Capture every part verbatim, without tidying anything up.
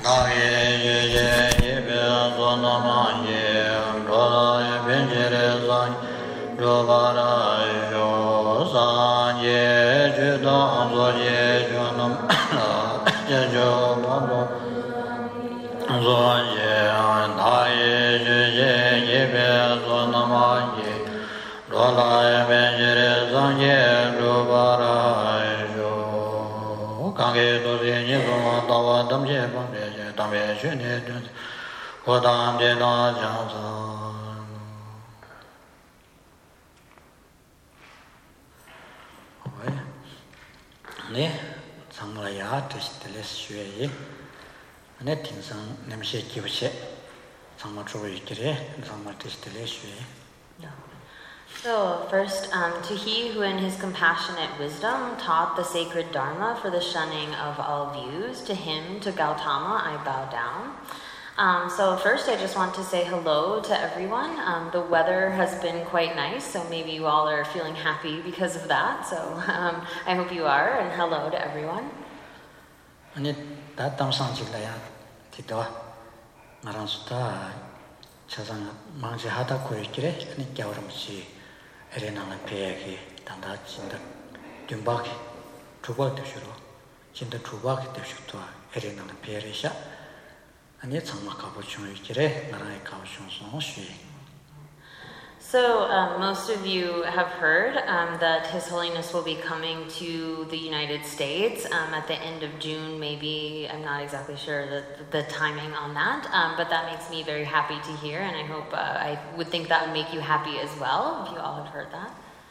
So first, um, to he who in his compassionate wisdom taught the sacred Dharma for the shunning of all views, to him, to Gautama, I bow down. Um, so first, I just want to say hello to everyone. Um, the weather has been quite nice, so maybe you all are feeling happy because of that. So um, I hope you are, and hello to everyone. 아니 다 담상직라야 기도와 나랑 수다 차상 망지 하다 고이기래 아니 겨울음시 에레나는 배에게 단다 진다 듬박이 두박 되시로 진다 두박이 되시도 에레나는 배에샤 아니 정말 가보충 이기래 나라의 가보충성 시 So um, most of you have heard um, that His Holiness will be coming to the United States um, at the end of June, maybe. I'm not exactly sure the, the timing on that, um, but that makes me very happy to hear, and I hope, uh, I would think that would make you happy as well, if you all have heard that.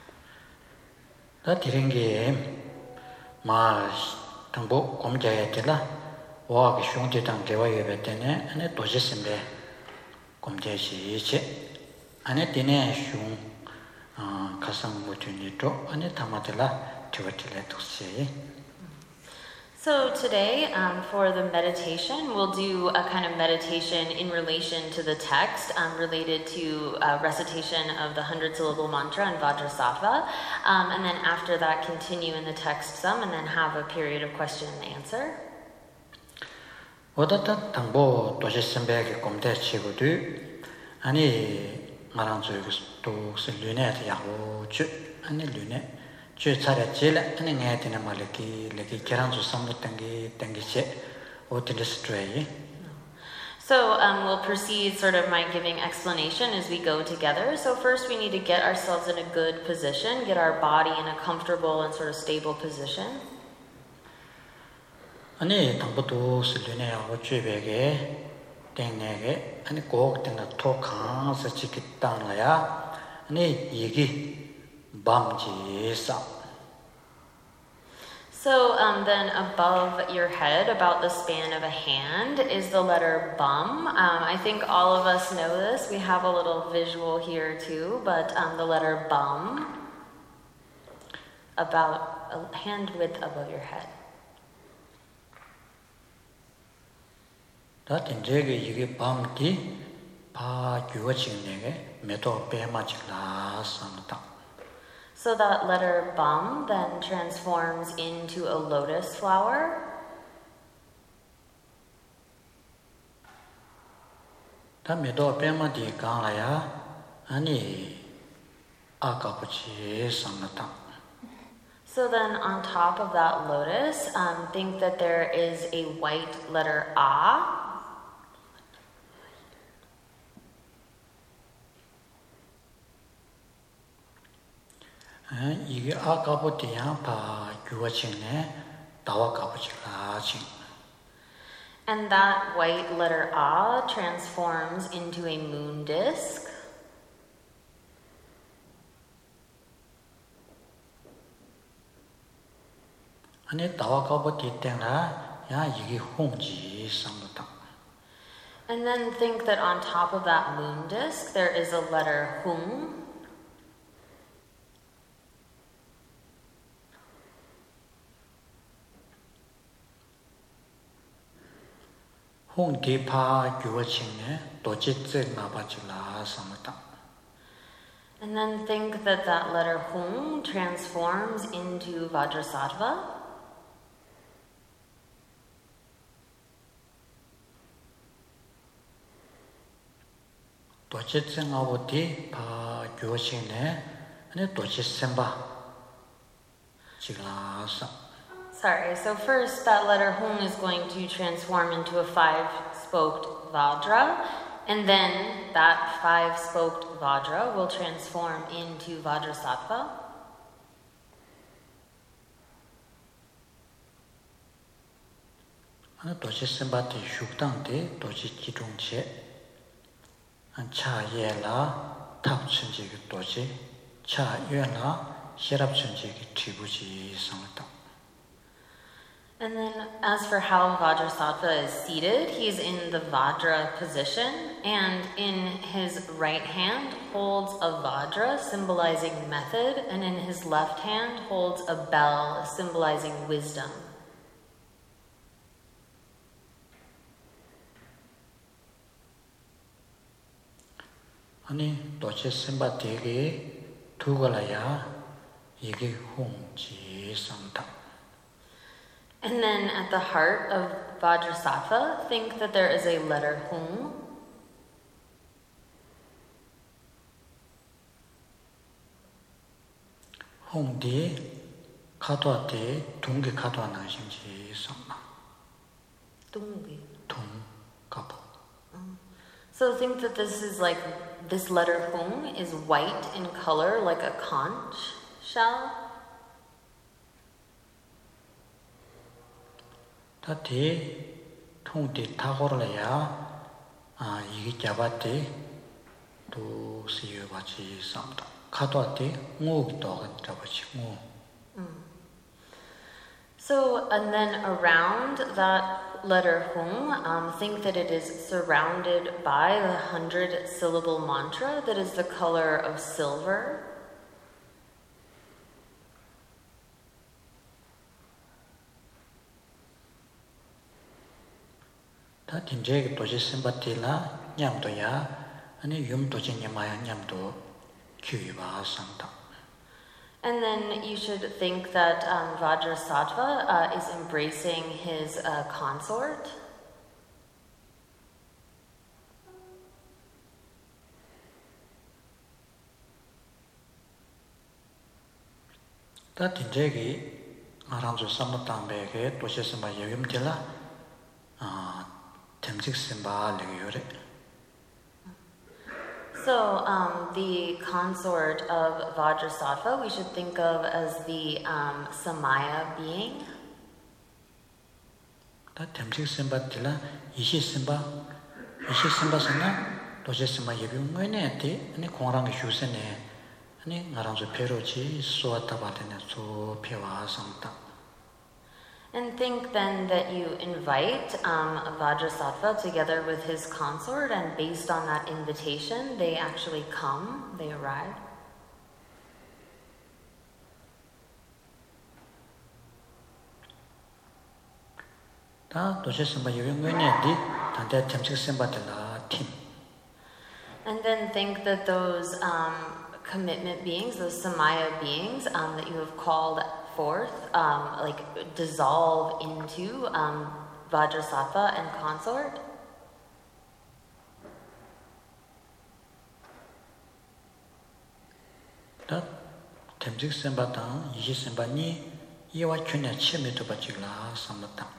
다 들은 게 마, 당보 공자였잖아. 와가 숑지당 대화에 뱉더니 안에 도시심래 공자시 이체 안에 되네 숑 어 가상 모든이도 안에 담아들라 되어질래 도시. So today, um, for the meditation, we'll do a kind of meditation in relation to the text, um, related to uh, recitation of the hundred-syllable mantra and Vajrasattva, um, and then after that, continue in the text some, and then have a period of question and answer. 어떻다 당보 도시심배의 공대 치고도 아니 말한 또 슬륜에 야고 주 아니 륜에 주 차례질 아니 내한테 말기 레기 계란주 삼도 땡기 땡기체 어떻게 스트레이. So um, we'll proceed sort of my giving explanation as we go together. So first we need to get ourselves in a good position, get our body in a comfortable and sort of stable position. 아니 당보도 슬륜에 야고 주베게 땡내게 아니 꼭 땡나 토칸서 지키다나야 아니 얘기 밤지사. So um, then above your head, about the span of a hand, is the letter bum. Um, I think all of us know this. We have a little visual here too, but um, the letter bum, about a hand width above your head. 다 된제게 이게 밤기 바 규어진에게 메도 빼마질라 삼다. So that letter bum then transforms into a lotus flower. 다 메도 빼마디 강라야 아니 아까부지 삼다. So then on top of that lotus, um, think that there is a white letter A. 이게 아까부터야 바 규어진에 다와 가부지라지. And that white letter A transforms into a moon disk. 아니 다와 가부티 때나 야 이게 홍지 삼다. And then think that on top of that moon disk there is a letter hung. 홍기파 규어칭에 도지질 나바질라 삼다. And then think that that letter hung transforms into Vajrasattva. 도치생하고디 바 교신에 아니 도치생바 지라서. Sorry, so first that letter hung is going to transform into a five-spoked Vajra, and then that five-spoked Vajra will transform into Vajrasattva. 아니 도치생바티 슈당데 도치 기종체 차예라 탑천지기 도치 차예라 시랍천지기 tribuji 상다. And then as for how Vajrasattva is seated, he's in the Vajra position, and in his right hand holds a Vajra symbolizing method, and in his left hand holds a bell symbolizing wisdom. 아니 도체 심바티게 두고라야 이게 홍지 상다. And then at the heart of Vajrasattva, think that there is a letter hung. 홍디 카도아테 둥게 카도아 나신지 상나. 둥게. 둥 카도. So think that this is like, this letter hung is white in color like a conch shell. 다티 통디 타고라야 아 이게 잡았대 또 시여 같이 삼다 카도한테 무기도 잡았지 무. So and then around that letter hung, um, think that it is surrounded by the hundred syllable mantra that is the color of silver. 다 딘제게 도지 심바티라 냠도야 아니 юм도지 냠마야 냠도 규이바 상다. And then you should think that um, Vajrasattva uh, is embracing his uh, consort. 다 딘제게 아랑조 삼무담베게 도시 심바 여임텔라 아 템직 심바 레요레. So um, the consort of Vajrasattva we should think of as the um, Samaya being. 다 템직 심바텔라 이시 심바 이시 심바스나 도시 심바 여임메네티 아니 공랑게 휴세네 아니 아랑조 페로지 소아타바테네 소 페와 상다. And think then that you invite um, Vajrasattva together with his consort, and based on that invitation, they actually come, they arrive. 다 도시 심바 여임메네디 단대 템직 심바텔라 팀. And then think that those um, commitment beings, those Samaya beings um, that you have called forth, um, like dissolve into um, Vajrasattva and consort. 다 템직 심바당 이시 심바니 이와 춘야 치메도 바지라 삼다.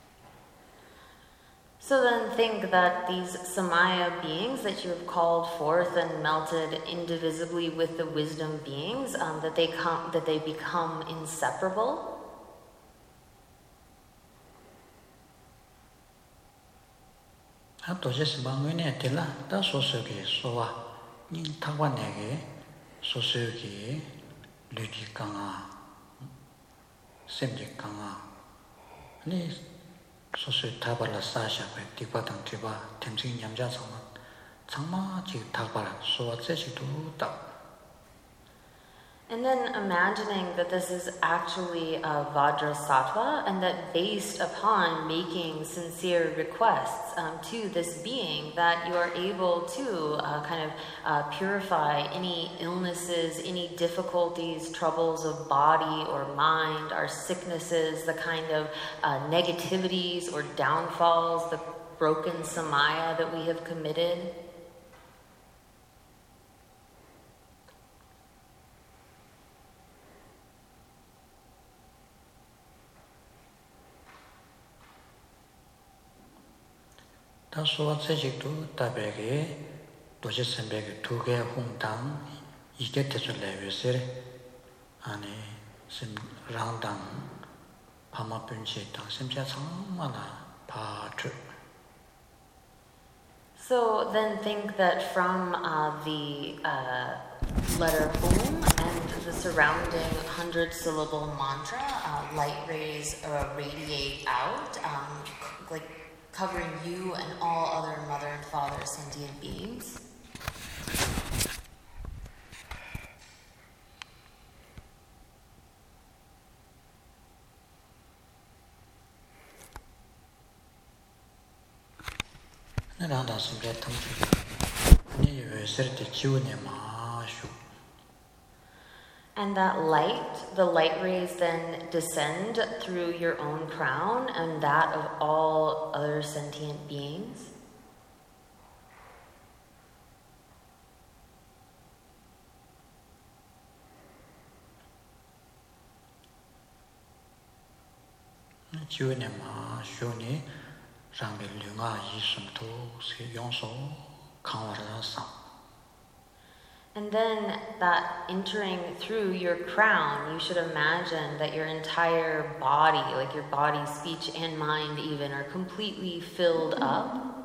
So then think that these Samaya beings that you have called forth and melted indivisibly with the wisdom beings, um, that they come, that they become inseparable. 아 도시 심바면에 들라 다 소소게 소와 닌 타관에게 소소게 류지강아 셈지강아 아니 소소이 타발라 사샤베 디바당 디바 템징 냠자 상마 장마지 타발라 소와 제시도 딱. And then imagining that this is actually a Vajrasattva, and that based upon making sincere requests um, to this being, that you are able to uh, kind of uh, purify any illnesses, any difficulties, troubles of body or mind, our sicknesses, the kind of uh, negativities or downfalls, the broken samaya that we have committed. 다 소와 세직도 다베게 도시 선배게 두개 홍당 이게 되줄래요세 아니 심 랑당 파마분지 당 심지어 정말나 바트. So then think that from uh, the uh, letter Hum and the surrounding hundred syllable mantra, uh, light rays uh, radiate out, um, like covering you and all other mother and father sentient beings. 나다 심게 탐주 아니 왜 설때 지원에 마쇼. And that light, the light rays then descend through your own crown and that of all other sentient beings. 지원에 마쇼니 장게 류가 이심도 세용소 강화라사. And then that entering through your crown, you should imagine that your entire body, like your body, speech, and mind even, are completely filled up.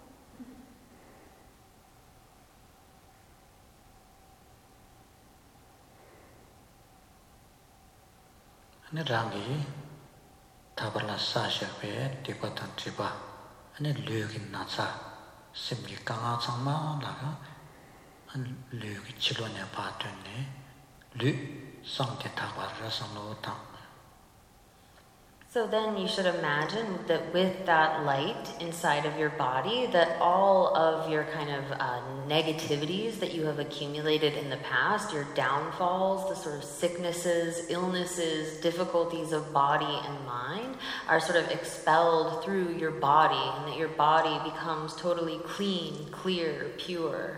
아니 랑이 다발라 사샤베 디바탄 디바 아니 류긴 나자 심기 강아 정마 나가 안 류기 치료네 바트네 류 상태 다발라 상로타. So then you should imagine that with that light inside of your body, that all of your kind of uh, negativities that you have accumulated in the past, your downfalls, the sort of sicknesses, illnesses, difficulties of body and mind, are sort of expelled through your body, and that your body becomes totally clean, clear, pure.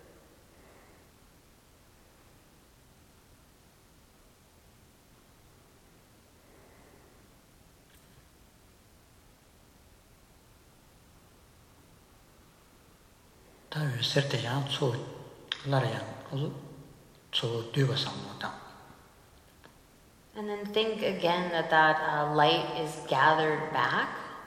다외설때양 초 라량 초 뒤가 상모다. And then think again that that uh, light is gathered back.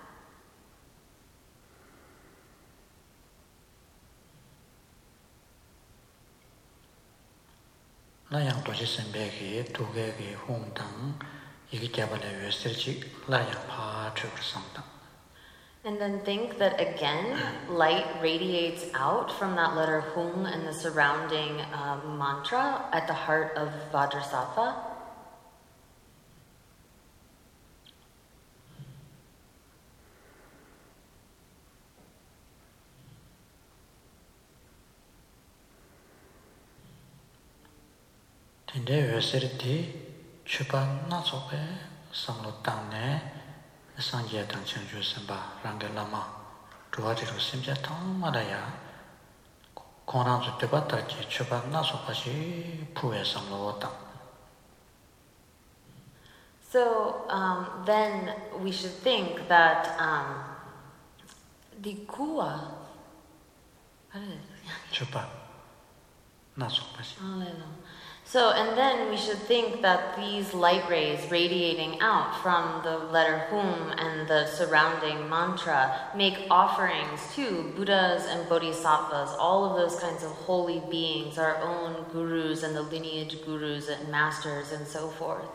라양 도시 선배기 두 개의 홍당 이게 개발의 외설지 라양 파트를 상당. And then think that again, light radiates out from that letter Hung and the surrounding uh, mantra at the heart of Vajrasattva. 근데 왜 쓰리티 주반 나속에 상로 땅내 상제 당청 주선바 랑겔라마 도와지로 심자 통마다야 고난주 때봤다지 주반 나속까지 부에 상로다. So um, then we should think that um, the kuwa, what is it? 주반 나속까지. So, and then we should think that these light rays radiating out from the letter Hum and the surrounding mantra make offerings to Buddhas and Bodhisattvas, all of those kinds of holy beings, our own gurus and the lineage gurus and masters and so forth.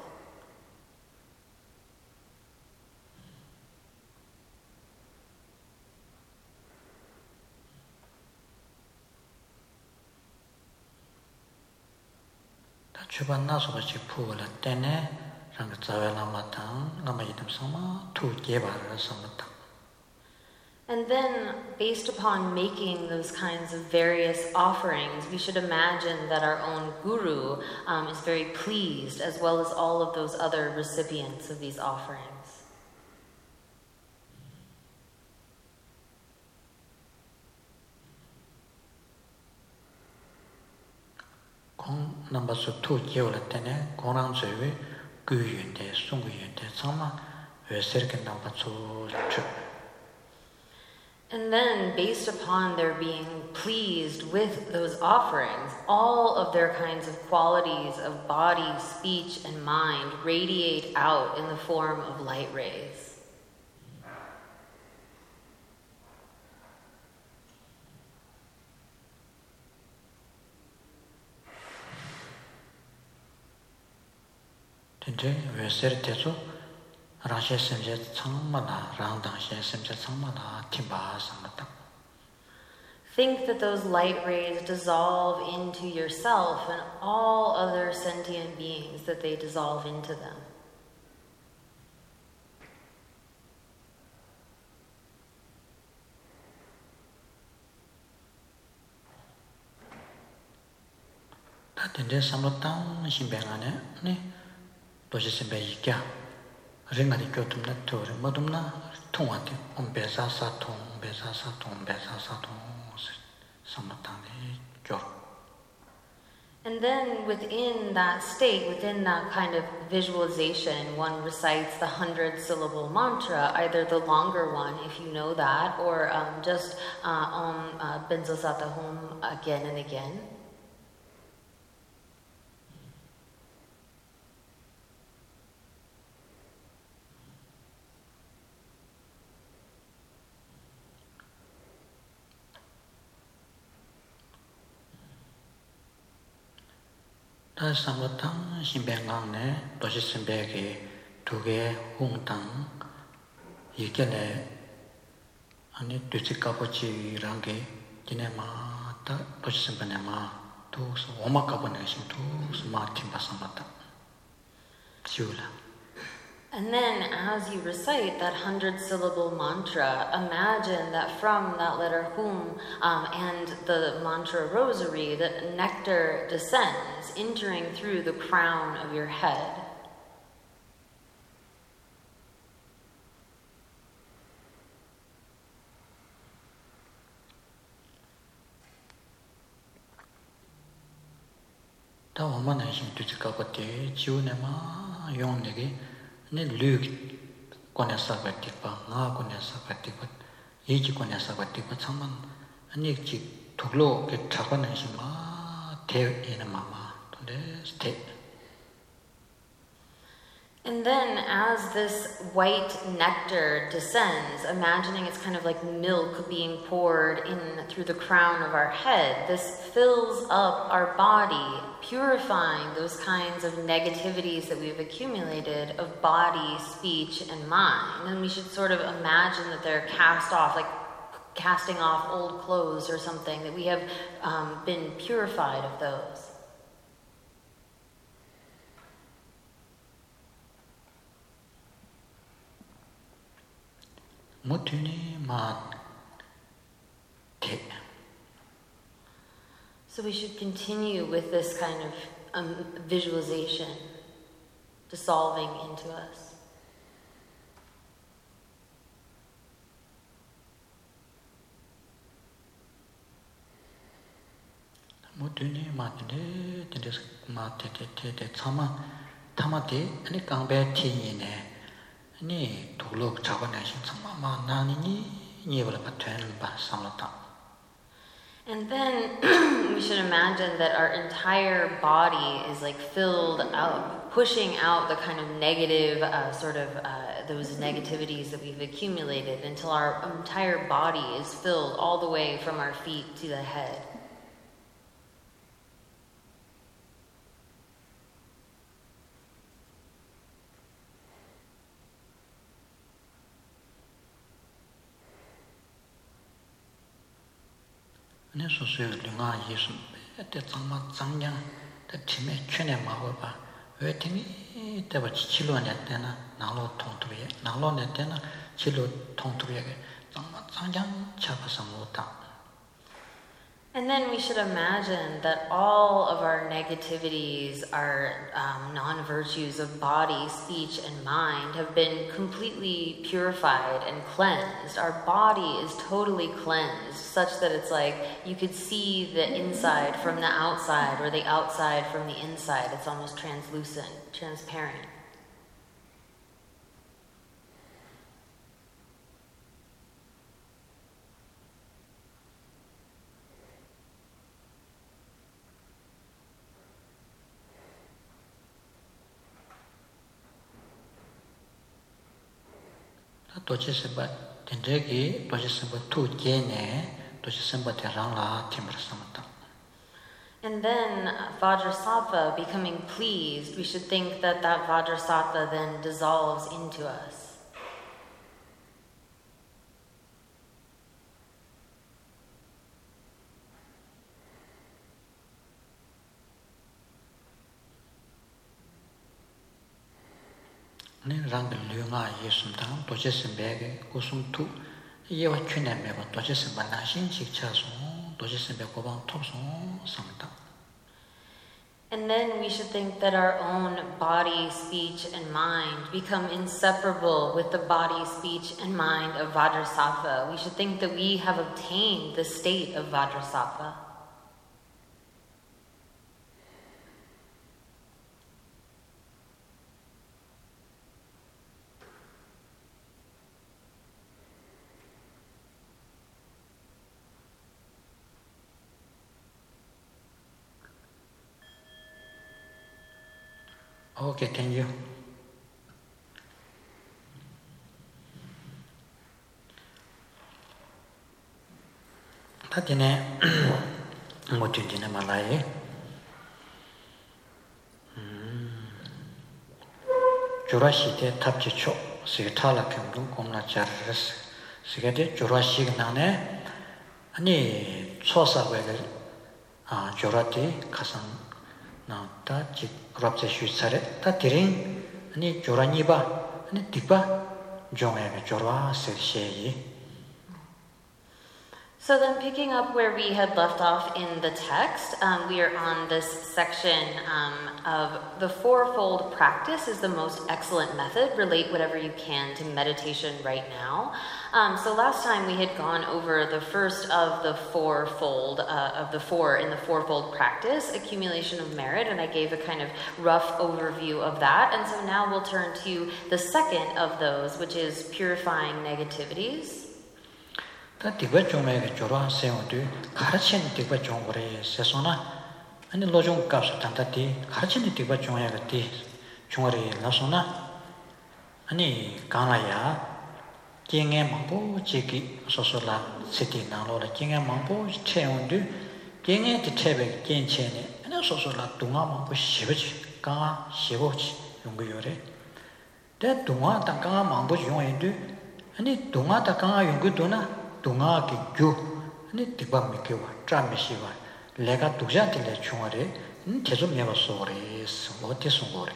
주반 나서같이 부어라 때네 랑 자외라마당 남아이듬 상마 두 개발을 samata. And then, based upon making those kinds of various offerings, we should imagine that our own guru um, is very pleased, as well as all of those other recipients of these offerings. 공 number two 기울을 때네 공랑제의 규윤대 송규윤대 상마 왜 세르게 number two. And then, based upon their being pleased with those offerings, all of their kinds of qualities of body, speech, and mind radiate out in the form of light rays. Today, we said teso rangshe semje changmala rang dangshe semje changmala timba samata. Think that those light rays dissolve into yourself and all other sentient beings, that they dissolve into them. Tende samotang shimbengane ne doshi sembe yikya ringari kyotumna tore modumna tongwate ombesa sa tong ombesa sa tong ombesa sa tong samotang ne kyor. And then within that state, within that kind of visualization, one recites the hundred syllable mantra, either the longer one, if you know that, or um, just uh, Om uh, Benzo Sata Hum again and again. Da samotang shimbengang ne doshi sembegi duge hungtang yikele ani duchi kapochi rangi dine ma ta doshi sembene ma tu oma kapone shim tu ma timba samata chiula. And then as you recite that hundred syllable mantra, imagine that from that letter Hum um, and the mantra rosary, that nectar descends, entering through the crown of your head. Ta oma na shim tu kapote chiune ma yon negi ne lug kone sakwa tikpa, nga kone sakwa tikpa, yeji kone sakwa tikpa tsaman ani chi tuklo ke chakwa nanshi ma te ina mama tonde ste. And then as this white nectar descends, imagining it's kind of like milk being poured in through the crown of our head, this fills up our body, purifying those kinds of negativities that we've accumulated of body, speech, and mind. And we should sort of imagine that they're cast off, like casting off old clothes or something, that we have um, been purified of those. So we should continue with this kind of um, visualization dissolving into us. Ni tulok chakwa nashin tsama ma nani ni nyebala pa tuyan ba samlata. And then we should imagine that our entire body is like filled out, pushing out the kind of negative, uh, sort of uh, those negativities that we've accumulated until our entire body is filled all the way from our feet to the head. Ne so so lunga yisum te tsangma tsangya te time chune ma wa ba we timi te ba chilo ne te na nalo tong tu ye nalo ne te na chilo tong tu ye tsangma tsangya cha ba samu ta. And then we should imagine that all of our negativities, our um, non-virtues of body, speech, and mind have been completely purified and cleansed. Our body is totally cleansed, such that it's like you could see the inside from the outside or the outside from the inside. It's almost translucent, transparent. 도치 심바 덴제기 도치 심바 투게네 도치 심바 대랑라 팀을 삼았다. And then uh, Vajrasattva becoming pleased, we should think that that Vajrasattva then dissolves into us. 랑 류가 예수당 도제심베게 고숨투 예와 춘내메고 도제심바나 신식차소 도제심베 고방 톱소 상다. And then we should think that our own body, speech, and mind become inseparable with the body, speech, and mind of Vajrasattva. We should think that we have obtained the state of Vajrasattva. Okay, thank you. 다디네 뭐 진진에 말라에 음 조라시대 탑지초 시타라 경동 공나 자르스 시게데 조라시 나네 아니 초사베게 아 조라티 가상 나타 지 그럽제 슈사레 다 디링 아니 조라니바 아니 디바 종에게 조라 세시에이. So then picking up where we had left off in the text, um, we are on this section um, of the fourfold practice is the most excellent method. Relate whatever you can to meditation right now. Um, so last time we had gone over the first of the fourfold, uh, of the four in the fourfold practice, accumulation of merit, and I gave a kind of rough overview of that. And so now we'll turn to the second of those, which is purifying negativities. 다 디바 종에게 조라 세운도 가르치는 디바 종거래 세소나 아니 로종 값을 단다디 가르치는 디바 종에게 디 종거래 나소나 아니 강아야 경에 망보 지기 소소라 시티 나로라 경에 망보 체온도 경에 디체베 겐체네 아니 소소라 동아 망보 시버지 강아 시버지 용거요래 대 동아 다 강아 망보 용인도 아니 동아 다 강아 용거도나 동아기 교 아니 디바미케와 트라미시와 내가 두자들의 중앙에 계속 내버서래 어디서 거래.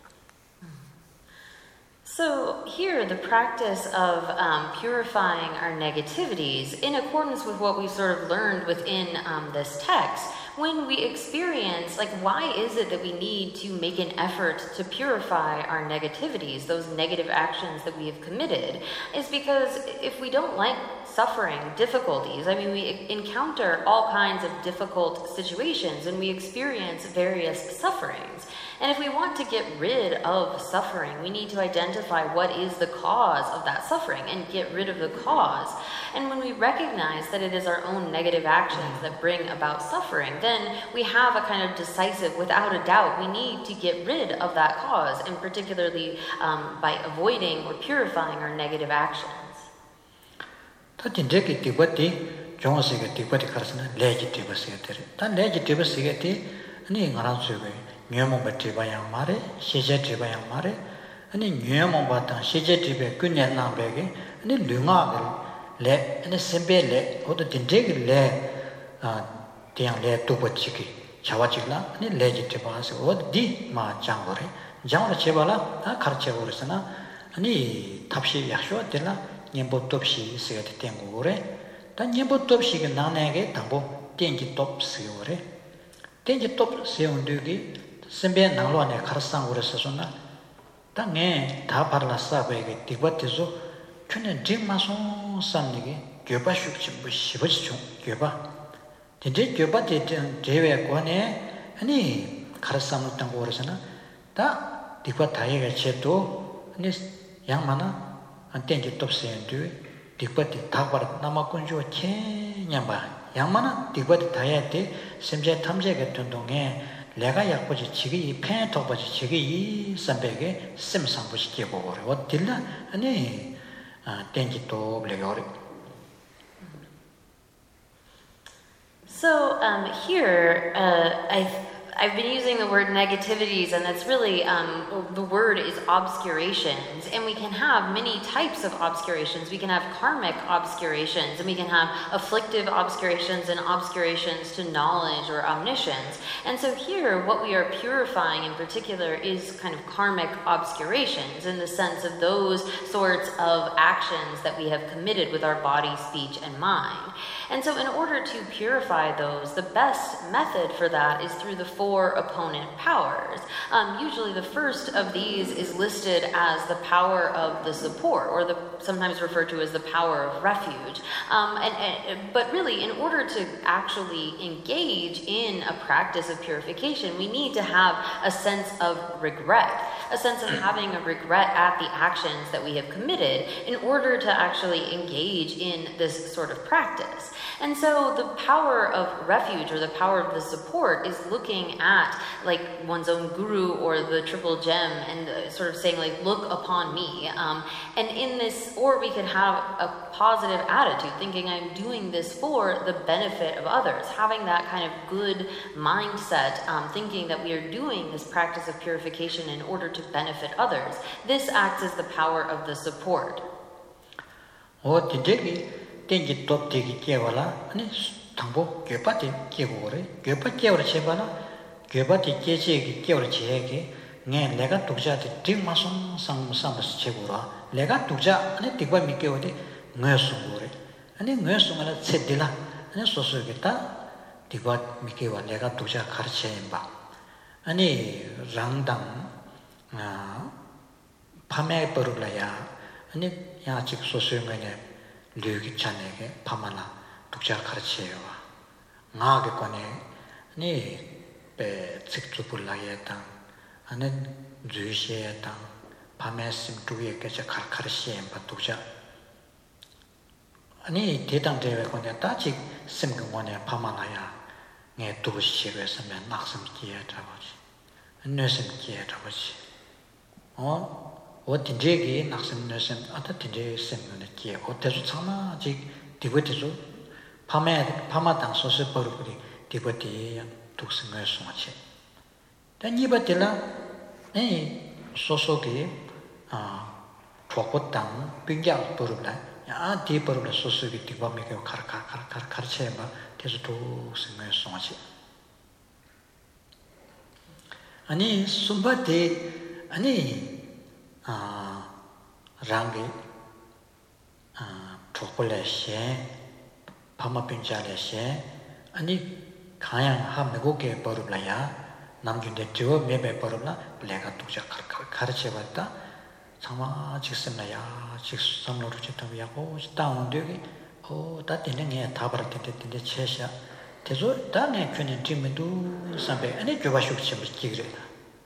So here, the practice of um, purifying our negativities, in accordance with what we've sort of learned within um, this text, when we experience, like, why is it that we need to make an effort to purify our negativities, those negative actions that we have committed, is because if we don't like suffering, difficulties, I mean, we encounter all kinds of difficult situations and we experience various sufferings. And if we want to get rid of suffering, we need to identify what is the cause of that suffering and get rid of the cause. And when we recognize that it is our own negative actions that bring about suffering, then we have a kind of decisive, without a doubt, we need to get rid of that cause, and particularly um, by avoiding or purifying our negative actions. 다딘데기 디버티 종어시게 디버티 가르스나 레지 디버시게데 다 레지 디버시게데 아니 나라스베 뉘어몽바 디바양 말에 시제 디바양 말에 아니 뉘어몽바다 시제 디베 끝내나베게 아니 류가를 레 아니 셈베레 오도 딘데기 레아 디양레 두버치기 자와지라 아니 레지 디바스 어디 마 장거래 장으로 제발라 다 가르쳐 버렸으나 아니 탑시 약쇼들라 녀보톱시 세게 된 거래. 단 녀보톱시가 나네게 담보 땡기 톱 세요래. 땡기 톱 세운데기 선배 나로안에 가르상 그랬었나. 땅에 다 발라싸베게 디바티조 춘에 딩마소 산니게 겨바슈치 뭐 시버지죠. 겨바. 이제 겨바티 제외 권에 아니 가르상을 땅 그랬었나. 다 디바 다이가 제도 아니 양마나 안땡기 톱세인데 디바티 타바르 나마군조 체냐바 양마나 디바티 다야데 심제 탐제 같은 동에 내가 약보지 지기 팬 톱보지 지기 이 선배게 심상부시게 보고래 어딜라 아니 tenji to blegori. So um, here, uh, I, I've been using the word negativities, and that's really, um, the word is obscurations, and we can have many types of obscurations. We can have karmic obscurations, and we can have afflictive obscurations and obscurations to knowledge or omniscience. And so here, what we are purifying in particular is kind of karmic obscurations, in the sense of those sorts of actions that we have committed with our body, speech, and mind. And so in order to purify those, the best method for that is through the four opponent powers. Um, usually the first of these is listed as the power of the support, or the sometimes referred to as the power of refuge. Um, and, and, but really, in order to actually engage in a practice of purification, we need to have a sense of regret, a sense of having a regret at the actions that we have committed in order to actually engage in this sort of practice. And so the power of refuge, or the power of the support, is looking at like one's own guru or the triple gem and uh, sort of saying like, look upon me. Um, and in this, or we could have a positive attitude, thinking I'm doing this for the benefit of others, having that kind of good mindset, um, thinking that we are doing this practice of purification in order to benefit others. This acts as the power of the support. Oh, tenji top tegi kiewala, ani tangbo gyopati kiewore, gyopati kiewore chebala, gyopati kiechegi kiewore chehegi, nge lega tukja ti ting masong sang sambas chegura, lega tukja ani tikwa mi kiewode ngoyo sungore, ani ngoyo sungala tsedila, ani soso kita tikwa mi kiewa lega tukja karchemba, ani rangdang pame perulaya, ani yang chik soso ngene 류기 찬에게 파마나 독자 가르치요와 나게 거네 니베 직주불라예다 아는 주시에다 파메심 두에게 저 가르치엠 바독자 아니 대당대회 거네 따직 심근원에 파마나야 네 두시에서면 낙심기에다버지 뇌심기에다버지 어 어디제기 낙심내심 아다 디제 semneki 어때서 참아 지 디고티죠 파메 파마당 소스 버르리 디고티 독승을 소마치 단이바텔라 에 소소기 아 초고당 빙자 버르라 야 디버르라 소스기 디바메게 카르카르카르 카르체마 대서 독승을 소마치 아니 숨바데 아니 아 랑게 아 초콜릿에 파마빈자레에 아니 가양 함고게 버르라야 남준데 저 메메 버르나 내가 독자 가르쳐 봤다 정말 직선나야 직선으로 지도하고 다운되게 어 다때는 다 버렸는데 체샤 대소 다네 균은 팀도 삼배 아니 줘봐쇼 좀 기그래다.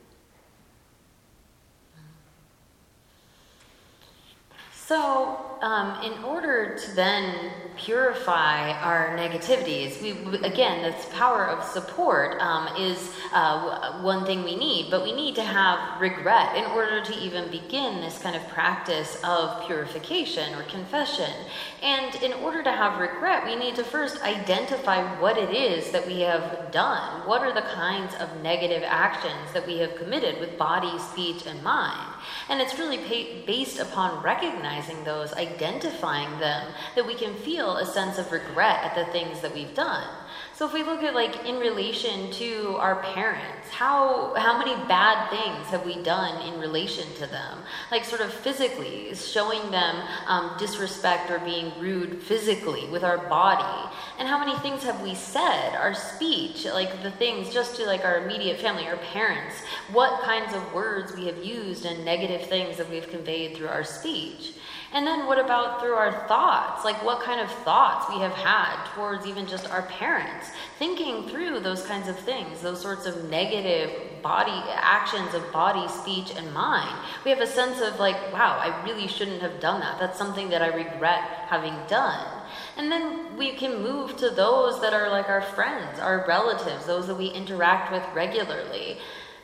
So, um, in order to then purify our negativities, we again, this power of support um, is uh, one thing we need, but we need to have regret in order to even begin this kind of practice of purification or confession. And in order to have regret, we need to first identify what it is that we have done. What are the kinds of negative actions that we have committed with body, speech, and mind? And it's really pa- based upon recognizing those, identifying them, that we can feel a sense of regret at the things that we've done. So if we look at like in relation to our parents, how how many bad things have we done in relation to them? Like sort of physically, showing them um, disrespect or being rude physically with our body. And how many things have we said, our speech, like the things just to like our immediate family, our parents, what kinds of words we have used and negative things that we've conveyed through our speech. And then what about through our thoughts? Like what kind of thoughts we have had towards even just our parents? Thinking through those kinds of things, those sorts of negative body actions of body, speech, and mind. We have a sense of like, wow, I really shouldn't have done that. That's something that I regret having done. And then we can move to those that are like our friends, our relatives, those that we interact with regularly.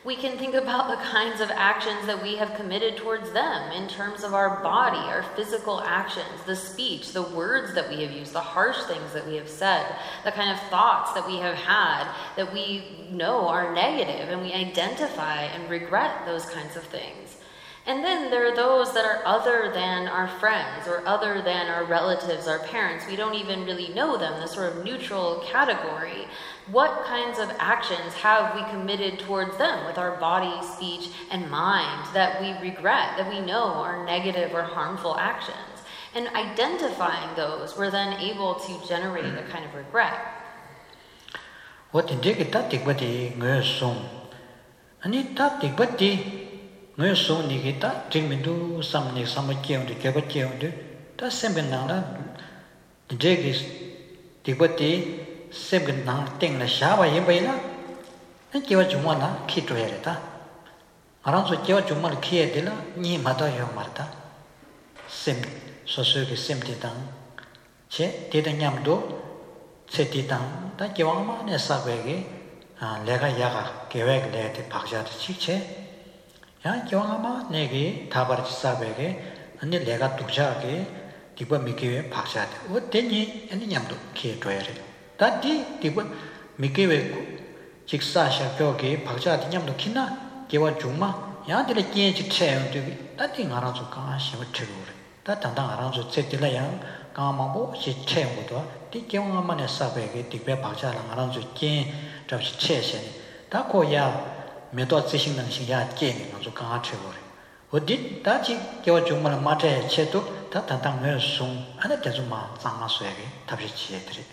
We can think about the kinds of actions that we have committed towards them in terms of our body, our physical actions, the speech, the words that we have used, the harsh things that we have said, the kind of thoughts that we have had that we know are negative, and we identify and regret those kinds of things. And then there are those that are other than our friends or other than our relatives, our parents. We don't even really know them, the sort of neutral category. What kinds of actions have we committed towards them with our body, speech, and mind that we regret, that we know are negative or harmful actions? And identifying those, we're then able to generate a kind of regret. What in Jigita Tigbati, Nursum? Anita Tigbati. Người số này cái ta chính mình tu sắm này sắm chiều thì cái bất chiều đó ta xem cái nào là dễ cái thì bất thì xem cái nào tiếng là sao vậy vậy là nó chiều chúng mình là khi trôi rồi ta anh nói chiều chúng mình khi đấy là nhị mà đó hiểu mà ta xem số số cái xem thì tăng chế thì tăng nhầm đó chế thì tăng ta chiều mà này sao vậy cái à 내가 야가 계획 내 때 박자도 직체 야, 경아마 내게 다바르치사베게 아니 내가 독자게 디바 미케웨 박샤데 어때니 아니 냠도 키에도야레 다디 디바 미케웨 직사샤교게 박자데 냠도 키나 게와 중마 야들의 끼에지 체험되기 다디 알아서 강하시고 들어오래 다 단단 알아서 쳇들라야 강마보 시 체험도 디 경아마네 사베게 디베 박자랑 알아서 끼 접시 체세니 다 고야 메도 지식능 신야 게임 아주 강하죠. 어디 다지 겨우 정말 맞아 채도 다 단단해 숨 안에 대좀마 장마서에게 답이 지혜들이.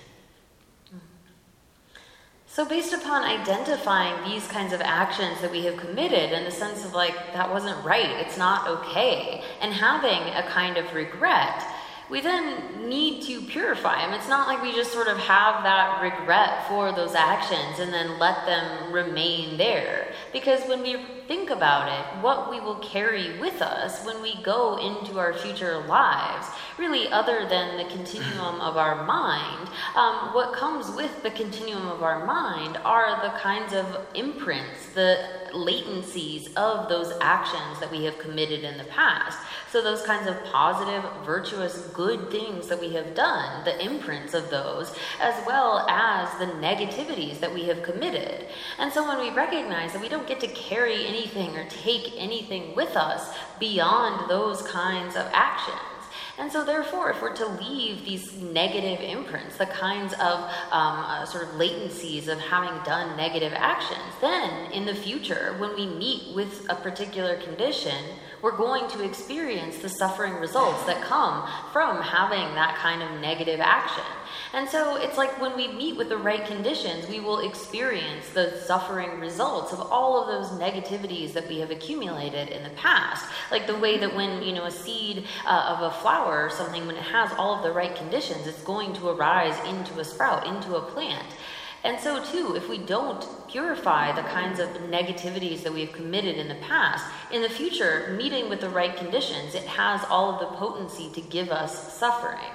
So based upon identifying these kinds of actions that we have committed in the sense of like that wasn't right, it's not okay, and having a kind of regret, we then need to purify them. It's not like we just sort of have that regret for those actions and then let them remain there. Because when we think about it, what we will carry with us when we go into our future lives, really other than the continuum of our mind, um, what comes with the continuum of our mind are the kinds of imprints, the latencies of those actions that we have committed in the past. So those kinds of positive, virtuous, good things that we have done, the imprints of those, as well as the negativities that we have committed. And so when we recognize that we don't get to carry anything or take anything with us beyond those kinds of actions, and so therefore, if we're to leave these negative imprints, the kinds of um, uh, sort of latencies of having done negative actions, then in the future, when we meet with a particular condition, we're going to experience the suffering results that come from having that kind of negative action. And so it's like when we meet with the right conditions, we will experience the suffering results of all of those negativities that we have accumulated in the past. Like the way that when, you know, a seed uh, of a flower or something, when it has all of the right conditions, it's going to arise into a sprout, into a plant. And so too, if we don't purify the kinds of negativities that we have committed in the past, in the future, meeting with the right conditions, it has all of the potency to give us suffering.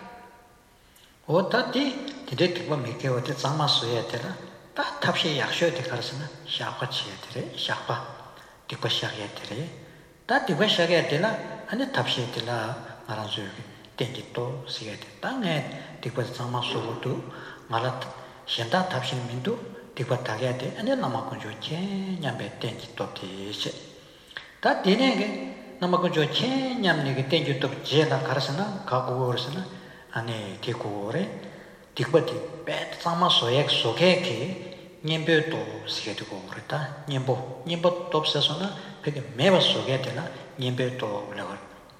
어따디 디데티브 미케오데 장마스예데라 다 탑시 약쇼데 가르스나 샤과치예데레 샤과 디과샤게데레 다 디과샤게데라 아니 탑시데라 마라주기 땡기토 시게데 땅에 디과 장마스고도 말았 현다 탑신 민도 디과 타게데 아니 나마군조 체냠베 땡기토 티시 다 디네게 나마군조 체냠네게 땡기토 제나 가르스나 가고르스나 아니 디고레 디고티 베트 상마 소액 소게키 님베도 시게도 그랬다 님보 님보 돕서서나 그게 매버 소게 되나 님베도 올라가.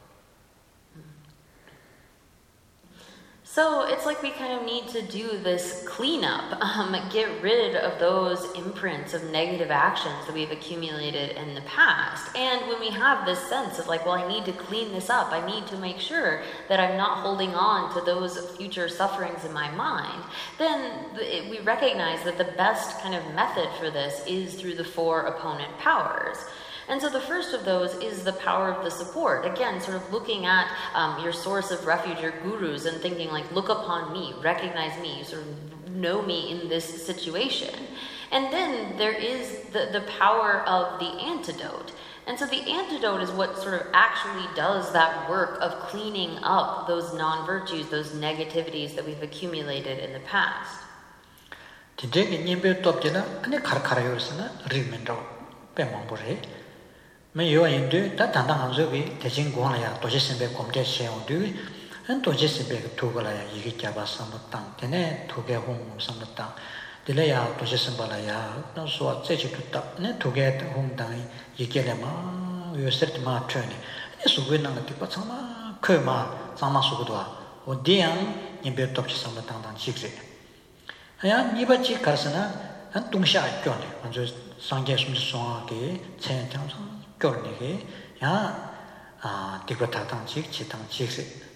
So it's like we kind of need to do this cleanup, um, get rid of those imprints of negative actions that we've accumulated in the past. And when we have this sense of like, well, I need to clean this up, I need to make sure that I'm not holding on to those future sufferings in my mind, then it, we recognize that the best kind of method for this is through the four opponent powers. And so the first of those is the power of the support. Again, sort of looking at um, your source of refuge, your gurus, and thinking like, look upon me, recognize me, sort of know me in this situation. And then there is the, the power of the antidote. And so the antidote is what sort of actually does that work of cleaning up those non-virtues, those negativities that we've accumulated in the past. Today, nimbe topjela ane karkarayosna rimendo pemambore. Me yo indu ta tanda hanzo bi tejin gona ya doje sembe komde sheondu an doje sembe tugala ya yigi jaba samtang tene tuge hong samtang dile ya doje sembala ya no so tseji tutta ne tuge hong dai yigele ma yo sert ma trene ne sugu na ti pa sama kema sama sugu do o dian nimbe topji samtang dan chigre 야 니바치 가르스나 한 동시에 껴네 먼저 상계 숨지 송하게 체장상 껴네게 야아 디고 다당직 지당직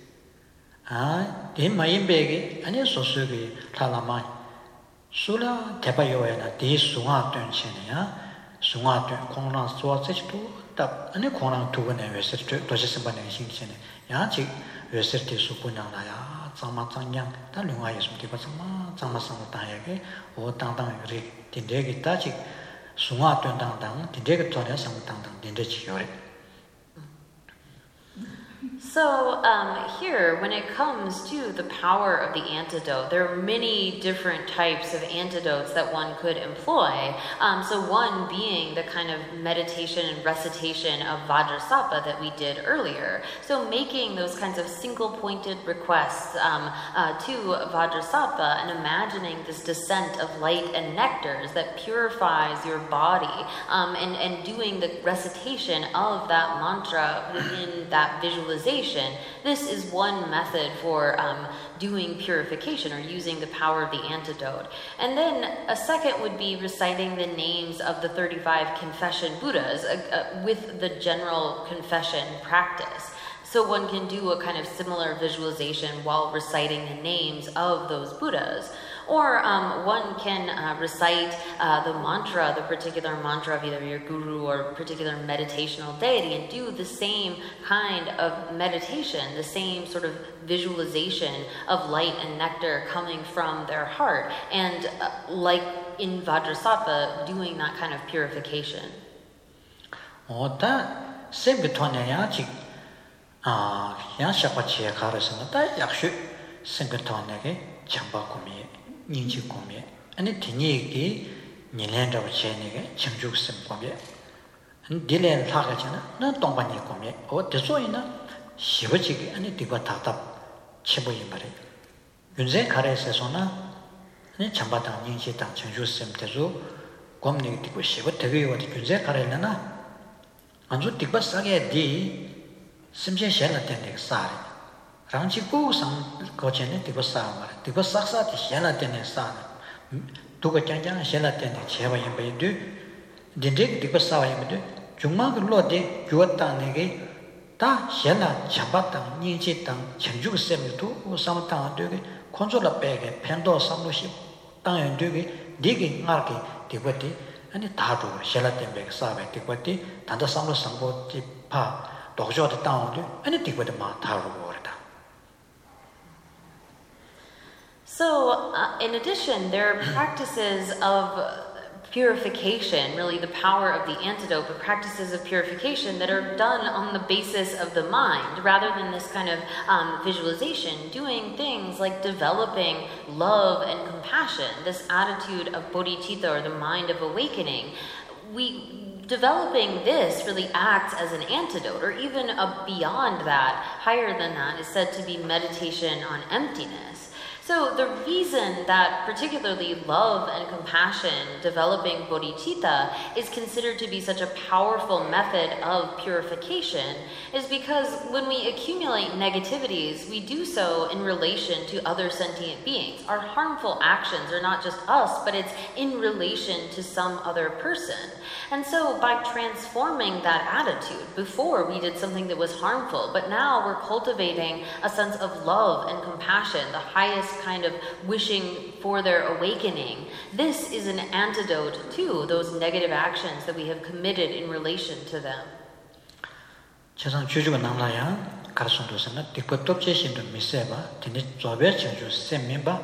아 디마임베게 아니 소소게 탈라마 술라 대바요에나 디 숭아 된체냐 숭아 된 공랑 소아체도 답 아니 공랑 두고네 외스트 도시스반의 신체네 야지 외스트 수분나야 장마장냥 달룡아 예수님께 정말 장마상 다야게 오 당당 리 딘데기 따지 숭아 된당당 딘데기 전에 상당당 딘데지요래. So um, here, when it comes to the power of the antidote, there are many different types of antidotes that one could employ. Um, so one being the kind of meditation and recitation of Vajrasattva that we did earlier. So making those kinds of single-pointed requests um, uh, to Vajrasattva and imagining this descent of light and nectars that purifies your body um, and, and doing the recitation of that mantra within that visualization. This is one method for um, doing purification or using the power of the antidote. And then a second would be reciting the names of the thirty-five confession Buddhas uh, uh, with the general confession practice. So one can do a kind of similar visualization while reciting the names of those Buddhas. Or um, one can uh, recite uh, the mantra, the particular mantra of either your guru or particular meditational deity, and do the same kind of meditation, the same sort of visualization of light and nectar coming from their heart, and uh, like in Vajrasattva, doing that kind of purification. 오다 생그토네야지 아 야샤바치에 가르스는 다 약수 생그토네게 장바고미 닝지 고미 아니 디니기 니렌다고 제네게 청죽심 고미 딜렌 사가잖아 나 동반이 고미 어 대소이나 시버지기 아니 디바 답답 치보이 말이 윤세 가래에서나 아니 장바당 닝지당 청죽심 대소 곰니 디고 시버 되게 와도 윤세 가래나 안주 디바 싸게 디 심제 셴라 된데 싸리 랑치 고상 거전에 디바 싸마 디바 싹싹이 셴라 된데 싸 두고 짱짱 셴라 된데 제바인 베드 딘데 디바 싸와이메드 중마그 로데 주었다네게 다 셴라 잡았다 닝지당 청주sem도 오삼당 되게 콘솔라 빼게 펜도 삼로시 땅에 되게 디게 나게 디버티 아니 다도 셴라 된데 싸베 디버티 다다 삼로 상보티 파 도저도 땅도 아니 디버티 마 다로 So, uh, in addition, there are practices of purification, really the power of the antidote, but practices of purification that are done on the basis of the mind, rather than this kind of um, visualization, doing things like developing love and compassion, this attitude of bodhicitta, or the mind of awakening. We Developing this really acts as an antidote, or even a, beyond that, higher than that, is said to be meditation on emptiness. So the reason that particularly love and compassion, developing bodhicitta, is considered to be such a powerful method of purification is because when we accumulate negativities, we do so in relation to other sentient beings. Our harmful actions are not just us, but it's in relation to some other person. And so by transforming that attitude, before we did something that was harmful, but now we're cultivating a sense of love and compassion, the highest kind of wishing for their awakening. This is an antidote to those negative actions that we have committed in relation to them. 세상 주주가 남라야 가르선도서는 디포톱 제신도 미세바 디니 조베 청주 셈멤바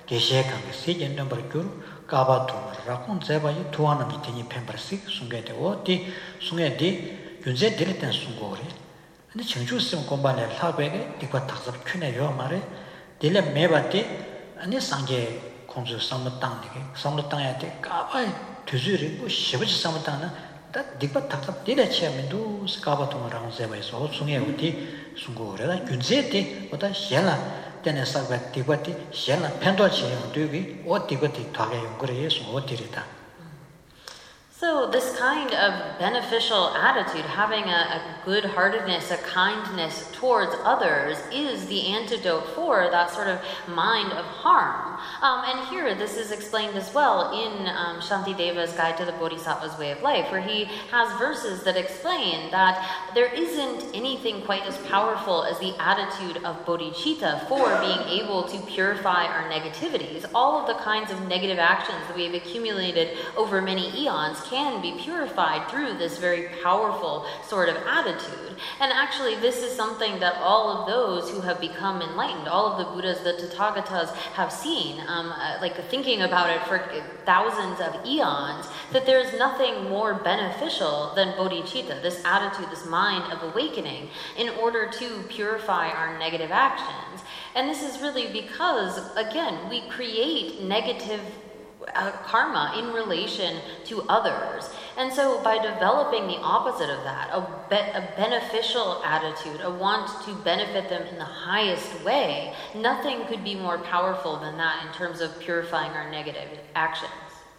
게시에 강게 세게 넘버 줄 까바도 라콘 제바이 투아나 미팅이 펜버스 숭게데 오디 숭게디 윤제 데리텐 숭고리 근데 청주스면 공반에 사베게 디과 탁섭 큐네요 말에 딜레 메바티 아니 상게 공주 상무 땅되게 상무 땅에 돼 까바이 뒤즈리 뭐 시버지 상무 땅나 다 디과 탁섭 딜레 치면도 까바도라고 제바이서 숭게 오디 숭고래다 윤제디 보다 셴라 때는 사과 디바티 셴라 펜도치에 되기 오 디바티 타게 용거리에 소 디리다. So this kind of beneficial attitude, having a, a good-heartedness, a kindness towards others, is the antidote for that sort of mind of harm. Um, and here, this is explained as well in um, Shantideva's Guide to the Bodhisattva's Way of Life, where he has verses that explain that there isn't anything quite as powerful as the attitude of bodhicitta for being able to purify our negativities. All of the kinds of negative actions that we have accumulated over many eons can be purified through this very powerful sort of attitude. And actually, this is something that all of those who have become enlightened, all of the Buddhas, the Tathagatas have seen, um, uh, like thinking about it for thousands of eons, that there's nothing more beneficial than bodhicitta, this attitude, this mind of awakening, in order to purify our negative actions. And this is really because, again, we create negative Uh, karma in relation to others. And so by developing the opposite of that, a, be- a beneficial attitude, a want to benefit them in the highest way, nothing could be more powerful than that in terms of purifying our negative actions.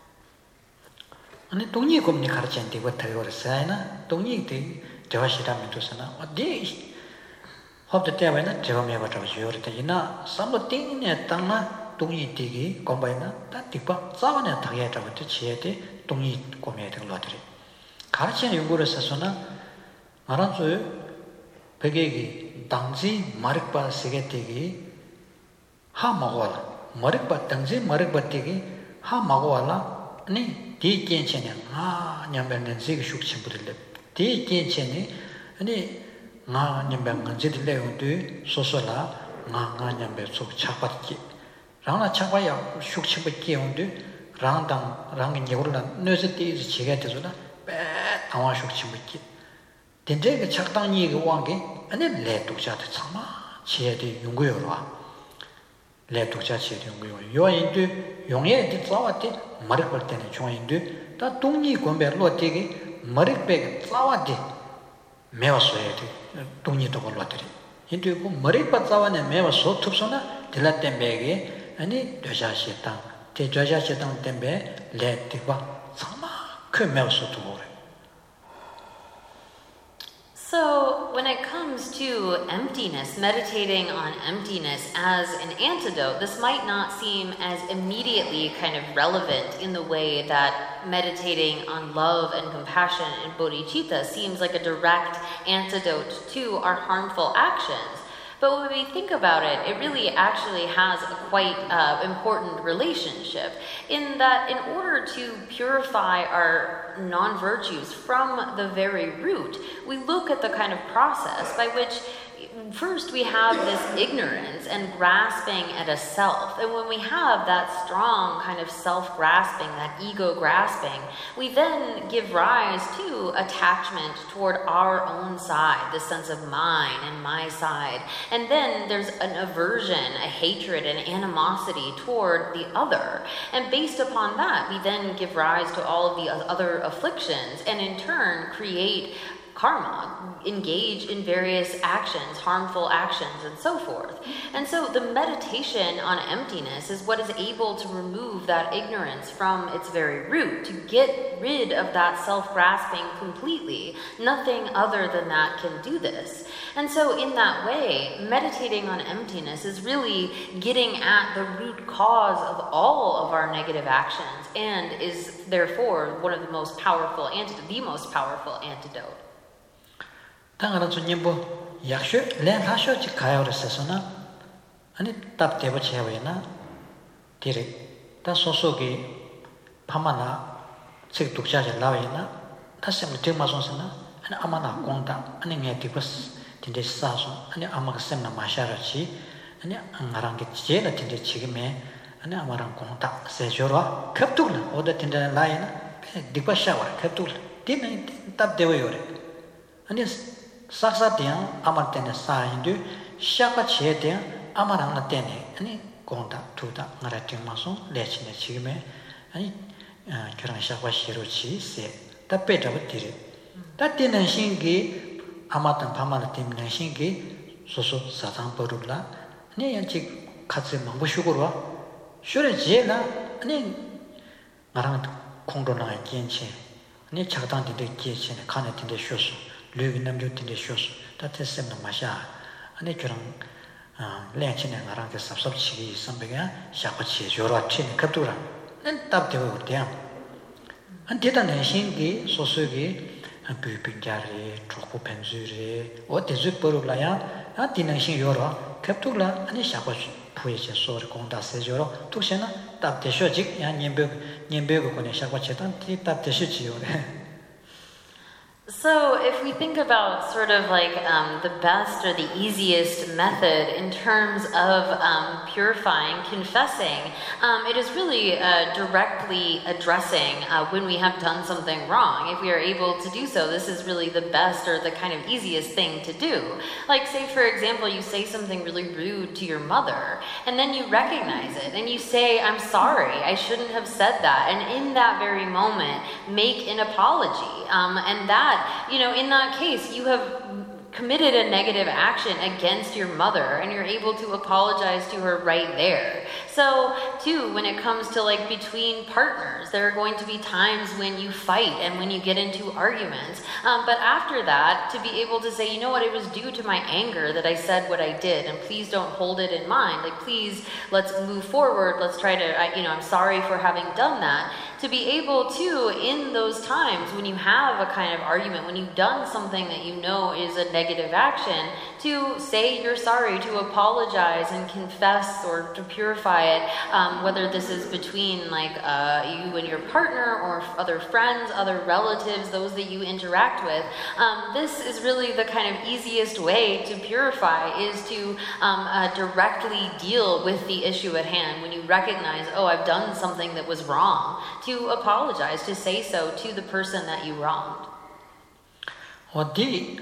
아니 동이 겁니 가르친데 뭐 되어서나 동이데 대화시라면 도서나 어디 합도 때문에 제가 매버져 줘요르다이나 삼도띵네 땅나 동이 되기 공부이나 다 디바 싸워내 당해 잡을 지혜데 동이 고매에 된 것들이 가르치는 연구를 해서나 말한소요 베개기 당지 마르바 세게되기 하 먹어라 마르바 당지 마르바 되기 하 먹어라 아니 디견체냐 아 냠변은 지기 숙침부들래 디견체니 아니 나 냠변은 지들래요도 소소라 나가 냠변 속 착받기 라나 착바야 숙침부 끼온데 랑당 랑이 니고르나 너스티 지게 되서나 배 당화 숙침부기 된제가 착당이 그 왕게 아니 레독자도 참아 지혜의 연구요라 레독자 지혜의 연구요 요인도 용의 싸워때 머리 걸 때는 중인데 다 동이 권배로 되게 머리백 싸워때 매워서야 돼 동이도 걸어들이 인도 그 머리백 싸워네 매워서 툭서나 들라때 매게 아니 되자시다 대저자시당 때문에 레티와 정말 그 매우서도 그래. So when it comes to emptiness, meditating on emptiness as an antidote, this might not seem as immediately kind of relevant in the way that meditating on love and compassion and bodhicitta seems like a direct antidote to our harmful actions. But when we think about it, it really actually has a quite uh, important relationship in that in order to purify our non-virtues from the very root, we look at the kind of process by which first we have this ignorance and grasping at a self. And when we have that strong kind of self-grasping, that ego grasping, we then give rise to attachment toward our own side, the sense of mine and my side. And then there's an aversion, a hatred, an animosity toward the other. And based upon that, we then give rise to all of the other afflictions and in turn create karma, engage in various actions, harmful actions, and so forth. And so the meditation on emptiness is what is able to remove that ignorance from its very root, to get rid of that self-grasping completely. Nothing other than that can do this. And so in that way, meditating on emptiness is really getting at the root cause of all of our negative actions and is therefore one of the most powerful antidote, the most powerful antidote. 당하는 주님부 약쇼 렌하쇼지 가요르세서나 아니 답대버 제외나 디렉 다 소소기 파마나 책 독자들 나와이나 다시 한번 대마선서나 아니 아마나 공다 아니 내 디버스 딘데 사서 아니 아마가 셈나 마샤라치 아니 안가랑게 제나 딘데 지금에 아니 아마랑 공다 세조로 갑둘라 오다 tinda 라이나 디과샤와 갑둘라 디는 답되어요래 아니 saksatyang amartene saindu shaka chete amaranga tene ani konda tuda ngarating maso lechine chigme ani kirang shakwa shirochi se tapeta batire tatena shingi amatan phamala timna shingi soso satang porula ani yanchi khatse mangbo shugurwa shure jela ani ngarang kongdona genche ani chagdang de geche khane tinde shoso Lugi namju tinde shos tate semna masha ane kurang lenchine ngarang ke sapsap chigi sambega shakwa chi jorwa chini kaptura nen tab dewa urdeya an teta nenshin gi sosu gi pyu pingyari chokpo penzuri o tezu porula ya an ti nenshin yorwa kaptura ane shakwa puye che sori kongda se jorwa tukshena tab desho jik ya nyembego kone shakwa chetan ti tab desho chi yore. So if we think about sort of like um, the best or the easiest method in terms of um, purifying, confessing, um, it is really uh, directly addressing uh, when we have done something wrong. If we are able to do so, this is really the best or the kind of easiest thing to do. Like say, for example, you say something really rude to your mother, and then you recognize it, and you say, I'm sorry, I shouldn't have said that. And in that very moment, make an apology. Um, and that You know, in that case, you have committed a negative action against your mother and you're able to apologize to her right there. So, too, when it comes to like between partners, there are going to be times when you fight and when you get into arguments. Um, but after that, to be able to say, you know what, it was due to my anger that I said what I did, and please don't hold it in mind. Like, please, let's move forward. Let's try to, I, you know, I'm sorry for having done that. To be able to, in those times when you have a kind of argument, when you've done something that you know is a negative action, to say you're sorry, to apologize and confess or to purify it, um, whether this is between like uh, you and your partner or other friends, other relatives, those that you interact with. Um, this is really the kind of easiest way to purify, is to um, uh, directly deal with the issue at hand. When you recognize, oh, I've done something that was wrong, to apologize, to say so to the person that you wronged. 어디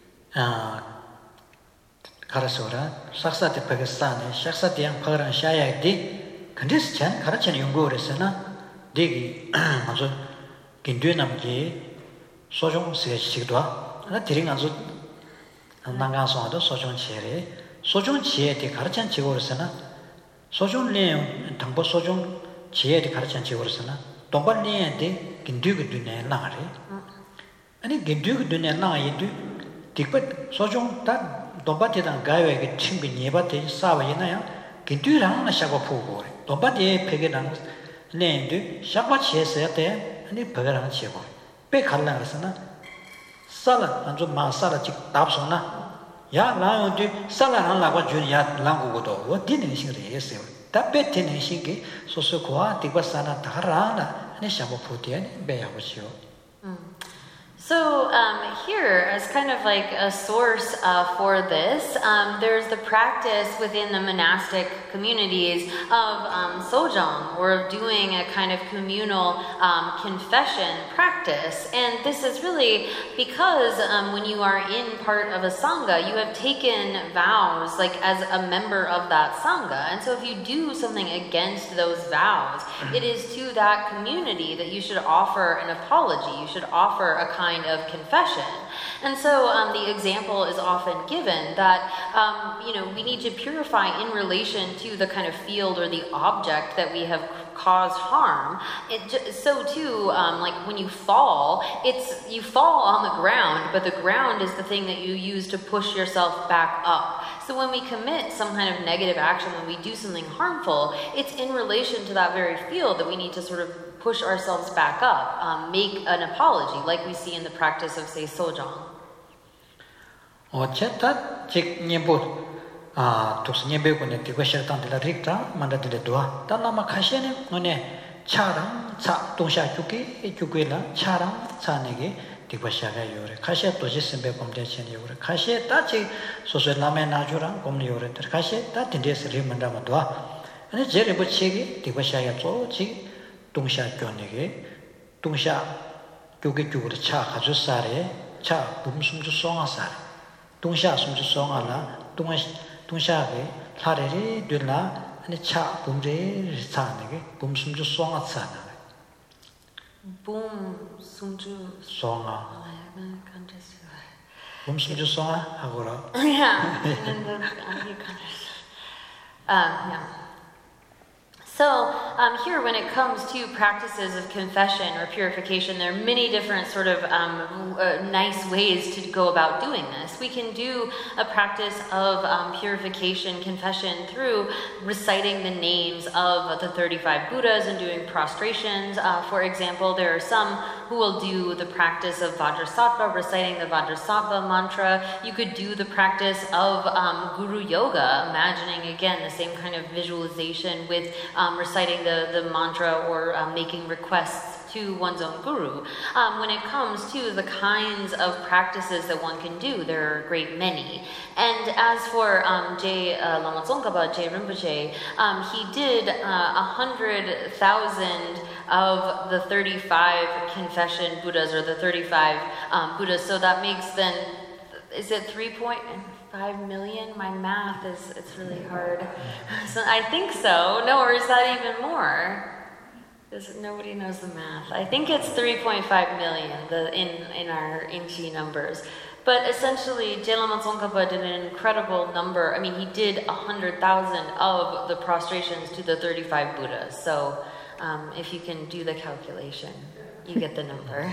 가라서라 삭사대 pakistani 삭사대 양 파란 샤야디 근데스 찬 가라찬 연구를 했으나 되기 아주 긴드남기 소종 세치기도 나 드링 아주 난가서도 소종 체레 소종 지에디 가라찬 지고르스나 소종 레 당보 소종 지에디 가라찬 지고르스나 동반리에디 긴드그 두네 나리 아니 긴드그 두네 나이도 딕በት 소종 다 동바티당 가요에게 친구 예바테 사와이나야 긴드랑 샤고 포고 동바티 페게랑 렌드 샤고 치에서야테 아니 버가랑 치고 빼 갈라서나 살아 안주 마살아 직 답소나 야 라운드 살아랑 라고 주야 랑고고도 어디는 신을 했어요 답베 되는 신기 소소고아 딕바사나 다라나 아니 샤고 포티에 배야고시요. So um, here, as kind of like a source uh, for this, um, there's the practice within the monastic communities of um, sojong, or doing a kind of communal um, confession practice. And this is really because um, when you are in part of a sangha, you have taken vows like as a member of that sangha. And so if you do something against those vows, it is to that community that you should offer an apology. You should offer a kind of confession. And so um, the example is often given that um, you know, we need to purify in relation to the kind of field or the object that we have caused harm. It, so too, um, like when you fall, it's you fall on the ground, but the ground is the thing that you use to push yourself back up. So when we commit some kind of negative action, when we do something harmful, it's in relation to that very field that we need to sort of push ourselves back up, um, make an apology, like we see in the practice of, say, sojong. 어쨌다 즉 녀보 아 독스 녀배고네 디고 셔탄들라 릭타 만다들 도와 달라마 카시네 뭐네 차랑 차 동샤 주기 주기라 차랑 차네게 디고 셔가 요래 카시에 도지 심베 봄대체네 요래 카시에 따지 소소라메 나주랑 곰니 요래 카시에 따 딘데스 리만다마 도와 아니 제레버 체기 디바샤야 조지 동샤 교내게 동샤 교계 교로 차 가져사래 차 붐숨주 송아사 동샤 숨주 송아라 동아 동샤게 하레리 되나 아니 차 붐제 사네게 붐숨주 송아사나 붐 숨주 송아 붐숨주 송아 하고라 yeah and the um yeah. So um, here, when it comes to practices of confession or purification, there are many different sort of um, uh, nice ways to go about doing this. We can do a practice of um, purification, confession, through reciting the names of the thirty-five Buddhas and doing prostrations. Uh, for example, there are some who will do the practice of Vajrasattva, reciting the Vajrasattva mantra. You could do the practice of um, Guru Yoga, imagining, again, the same kind of visualization with Um, reciting the, the mantra or um, making requests to one's own guru. Um, when it comes to the kinds of practices that one can do, there are a great many. And as for um, J. Uh, Lama Tsongkhapa, J. Rinpoche, um, he did uh, one hundred thousand of the thirty-five confession Buddhas, or the thirty-five um, Buddhas. So that makes then, is it three point five million? My math is, it's really hard. So I think so. No, or is that even more? Because nobody knows the math. I think it's three point five million the, in, in our Inchi numbers. But essentially, Je Lama Tsongkhapa did an incredible number. I mean, he did one hundred thousand of the prostrations to the thirty-five Buddhas. So um, if you can do the calculation, you get the number.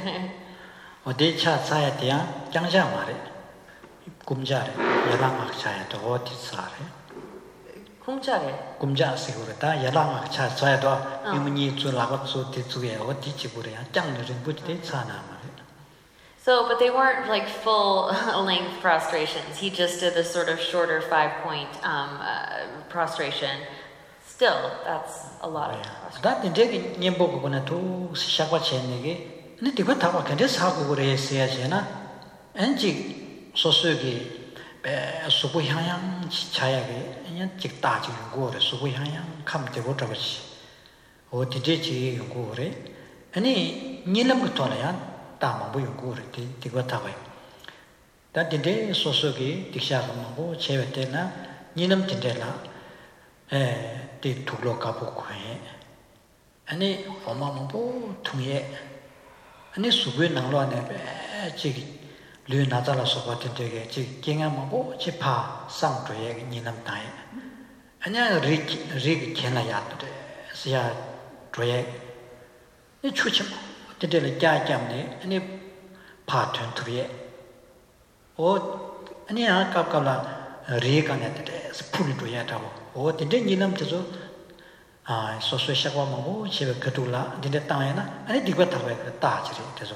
kumjare yalang akchaya to oti sare kumjare kumja sigurata yalang akcha chaya to imni chu lagot chu ti chu ye oti chibure ya chang ne rin buti chana ma. So, but they weren't like full length prostrations. He just did this sort of shorter five point um, uh, prostration. Still, that's a lot of prostration. That indegi nyembo ko na to shakwa chenege ne tiba tawa kende sago gore se ya jena enji 소수기 수부 향양 차야게 그냥 직다지 연구를 수부 향양 감되고 잡지 어디제지 연구를 아니 니름부터야 다만 연구를 되고 타봐요. 다딘데 소수기 딕샤가고 제외되나 니름 된데라 에 뒤둘러 가보고 해 아니 엄마도 통해 아니 수부에 나로네 지 Lu Natala Sopatintage, Kingamo, Chipa, Sam Troyeg, Ninam Tai. And then Rick, Rick Kenayat, Sia Troyeg, the Chuchim, the Delegate Jamni, and a pattern to ye. Or any other Kapkala, Rick and it, Puli Troyata, or the Ninam Tizo, I saw Shawamo, Shiva Katula, did the Diana, and it did what I Tajri.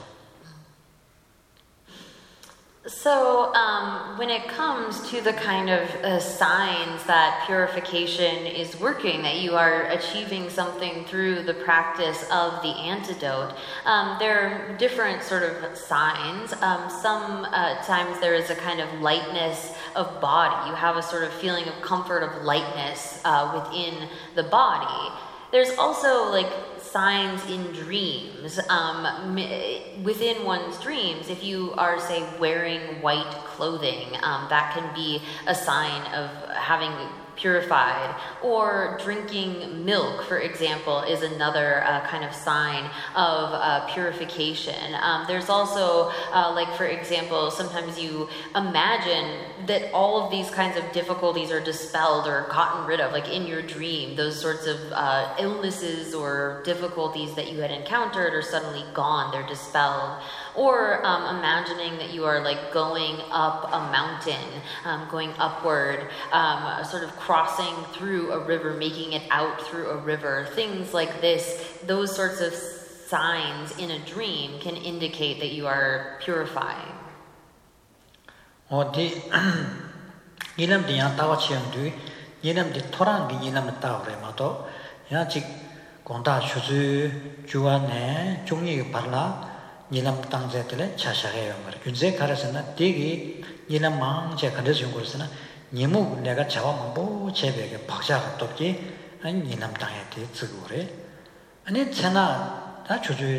So, um, when it comes to the kind of uh, signs that purification is working, that you are achieving something through the practice of the antidote, um, there are different sort of signs. Um, some uh, times there is a kind of lightness of body. You have a sort of feeling of comfort, of lightness uh, within the body. There's also like signs in dreams. Um, within one's dreams, if you are, say, wearing white clothing, um, that can be a sign of having purified. Or drinking milk, for example, is another uh, kind of sign of uh, purification. Um, there's also, uh, like, for example, sometimes you imagine that all of these kinds of difficulties are dispelled or gotten rid of, like in your dream, those sorts of uh, illnesses or difficulties that you had encountered are suddenly gone, they're dispelled. Or um, imagining that you are like going up a mountain, um, going upward, um, sort of crossing through a river, making it out through a river. Things like this, those sorts of signs in a dream can indicate that you are purifying. 어디 이름도 양 따와 치는데 이름도 토랑기 이름 따오래 마도 야직 공다 추주 주안에 종이 발라 이름 땅제들에 차샤해요 말 균제 가르스나 되게 이름망 제 가르쳐 준 거스나 니무 내가 잡아만 뭐 제백에 박자가 똑지 아니 니남 땅에 대 쓰고래 아니 제나 다 주주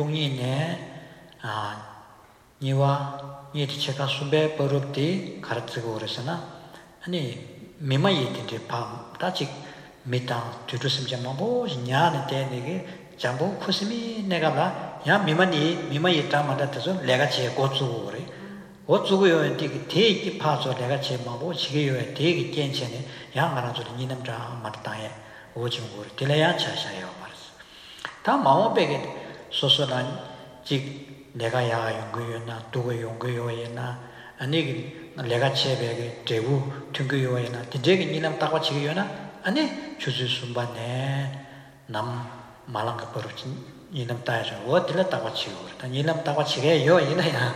종이네 아 니와 니티 제가 수배 버럽디 가르치고 그래서나 아니 미마이 된데 봐 다직 미당 뒤로심지 뭐 냐는 때내게 잠보 코스미 내가 봐야 미만이 미마이 담아다 돼서 내가 제 고추고 그래 고추고요 되게 되게 파서 내가 제 뭐 지게요 되게 괜찮네 양가랑 소리 니남자 맞다에 오징고 들려야 차샤요 말았어 다 마음백에 소소한 직 내가 야 용거요나 두고 용거요에나 아니 내가 제백에 대우 등거요에나 되게 니남 따고 지게요나 아니 주주 순반에 남 말랑가 버릇이 니남 따야죠 어 들렸다고 치고 그랬다 니남 따고 치게요 이래야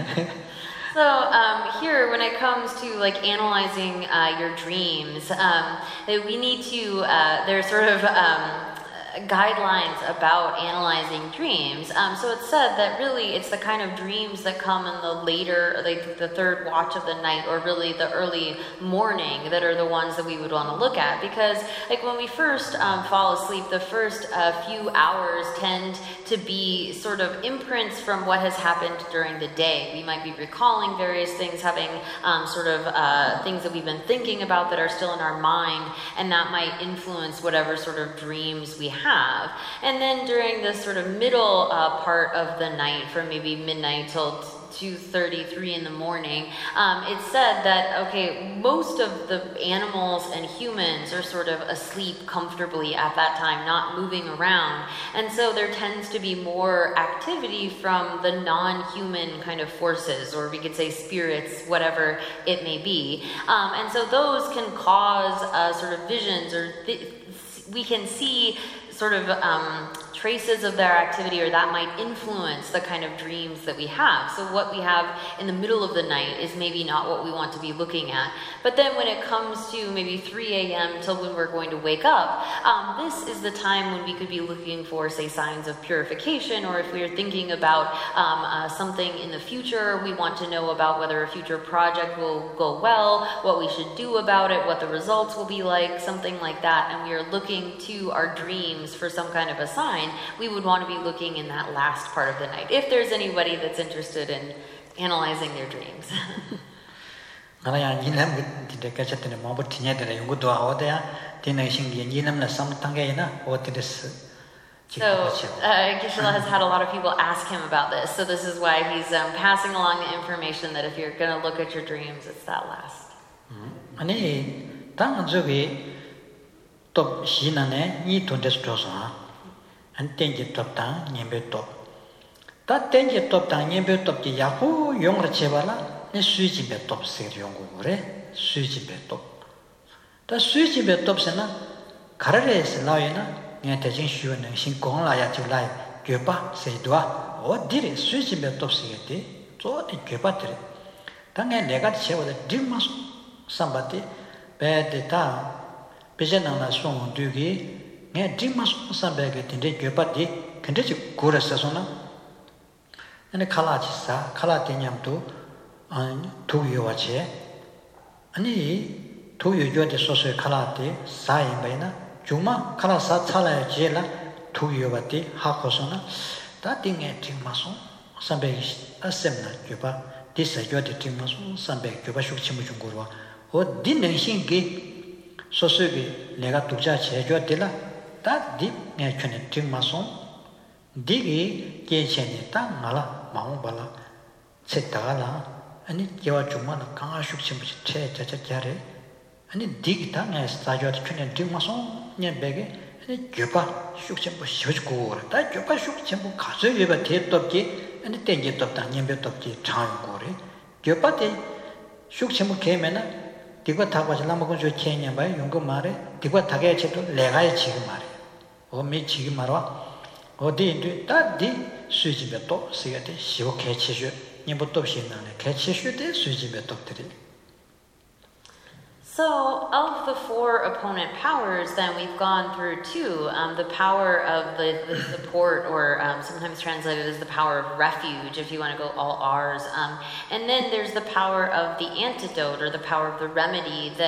So um, here, when it comes to like analyzing uh, your dreams, um, we need to. Uh, there's sort of um, guidelines about analyzing dreams. Um, so it's said that really it's the kind of dreams that come in the later, like the third watch of the night, or really the early morning, that are the ones that we would want to look at. Because like when we first um, fall asleep, the first uh, few hours tend to be sort of imprints from what has happened during the day. We might be recalling various things, having um, sort of uh, things that we've been thinking about that are still in our mind, and that might influence whatever sort of dreams we have. Have. And then during the sort of middle uh, part of the night, from maybe midnight till two thirty-three in the morning, um, it's said that, okay, most of the animals and humans are sort of asleep comfortably at that time, not moving around. And so there tends to be more activity from the non-human kind of forces, or we could say spirits, whatever it may be. Um, and so those can cause uh, sort of visions, or th- we can see sort of um, traces of their activity, or that might influence the kind of dreams that we have. So what we have in the middle of the night is maybe not what we want to be looking at. But then when it comes to maybe three a.m. till when we're going to wake up, um, this is the time when we could be looking for, say, signs of purification, or if we're thinking about um, uh, something in the future, we want to know about whether a future project will go well, what we should do about it, what the results will be like, something like that. And we are looking to our dreams for some kind of a sign. We would want to be looking in that last part of the night, if there's anybody that's interested in analyzing their dreams. So uh, Geshe-la has had a lot of people ask him about this, so this is why he's um, passing along the information that if you're going to look at your dreams, it's that last. 아니, 당 저기 또 시나네 이 돈데스 줘서 안 땡기 톱다 님베 톱. 다 땡기 톱다 님베 톱기 야후 용으로 제발라 내 수지베 톱세 용고 그래. 수지베 톱. 다 수지베 톱세나 가르레스 나이나 내 대진 쉬는 신공라야 줄라이 괴바 세도아 어디리 수지베 톱세게데 저디 괴바들. 당에 내가 제보다 딩마스 삼바티 베데타 베제나나 송두기 네 딩마스 삼베게 딘데 괴바디 근데지 고르사소나 아니 칼라치사 칼라테냠도 아니 도요와체 아니 도요요데 소소에 칼라테 사이베나 주마 칼라사 차라에 제라 도요와디 하코소나 다딩에 딩마소 삼베기 아셈나 괴바 디사요데 딩마소 삼베 괴바 슈치무 중고로 어 딘능신기 소소게 내가 독자 제조되라 다디 내촌에 딩마소 디기 계체니 딱 말아 마음발라 쳇다라 아니 제와 주마나 강아 슈치무치 체자자자래 아니 디기 당에 사조데 촌에 딩마소 녀베게 아니 괴바 슈치무 쇼주고 다 괴바 슈치무 가서 예바 대답기 아니 땡게 답다 녀베 답기 장고래 괴바데 슈치무 개면은 디고 타고서 남고 저 체냐 봐 용거 말에 디고 타게 쳐도 내가 지금 말해 어미 지금 말아 어디 다디 수집에 또 쓰게돼 시오 개치슈 니부터 신나네 개치슈데 수집에 또들이 So, of the four opponent powers, then we've gone through two. Um, the power of the, the support, or um, sometimes translated as the power of refuge, if you want to go all R's. Um, and then there's the power of the antidote, or the power of the remedy that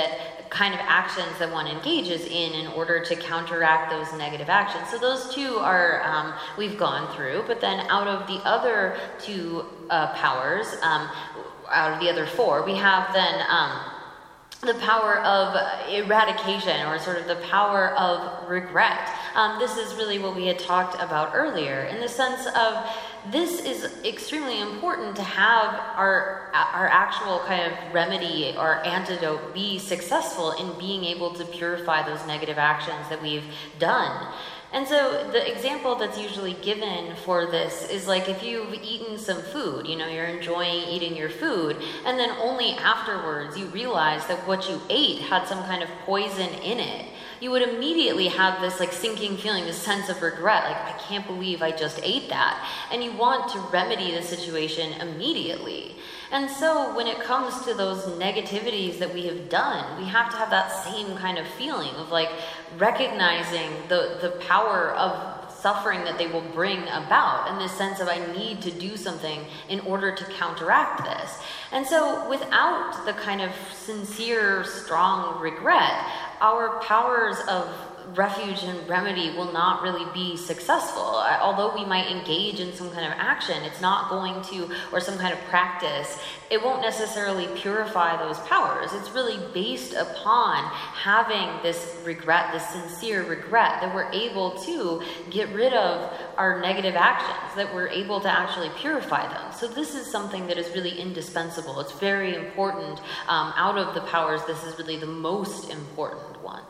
kind of actions that one engages in in order to counteract those negative actions. So those two are, um, we've gone through, but then out of the other two uh, powers, um, out of the other four, we have then um, the power of eradication, or sort of the power of regret. Um, this is really what we had talked about earlier, in the sense of this is extremely important to have our our actual kind of remedy or antidote be successful in being able to purify those negative actions that we've done. And so the example that's usually given for this is like if you've eaten some food, you know, you're enjoying eating your food, and then only afterwards you realize that what you ate had some kind of poison in it. You would immediately have this like sinking feeling, this sense of regret, like, I can't believe I just ate that. And you want to remedy the situation immediately. And so when it comes to those negativities that we have done, we have to have that same kind of feeling of like recognizing the, the power of suffering that they will bring about, and this sense of I need to do something in order to counteract this. And so without the kind of sincere, strong regret, our powers of refuge and remedy will not really be successful. Although we might engage in some kind of action, it's not going to, or some kind of practice, it won't necessarily purify those powers. It's really based upon having this regret, this sincere regret, that we're able to get rid of our negative actions, that we're able to actually purify them. So this is something that is really indispensable. It's very important. Um, out of the powers, this is really the most important one.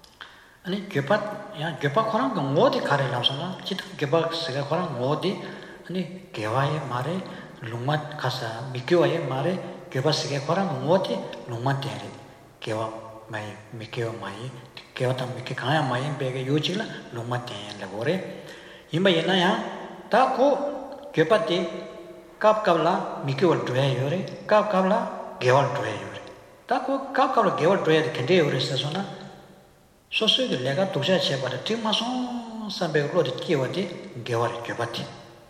아니 교파 야 교파 코랑 그 어디 가래라서나 지도 교파 세가 코랑 어디 아니 개와의 말에 롱맛 가사 미교와의 말에 교파 세가 코랑 어디 롱맛 대래 개와 마이 미교 마이 개와다 미교 가야 마이 베게 요지라 롱맛 대래 거래 이마 얘나야 다고 교파티 갑갑라 미교를 줘야 요래 갑갑라 개월 줘야 요래 다고 갑갑라 개월 줘야 근데 요래서나 소소의 내가 독자 제발에 뒷마송 삼백으로 끼워디 개월에 개바티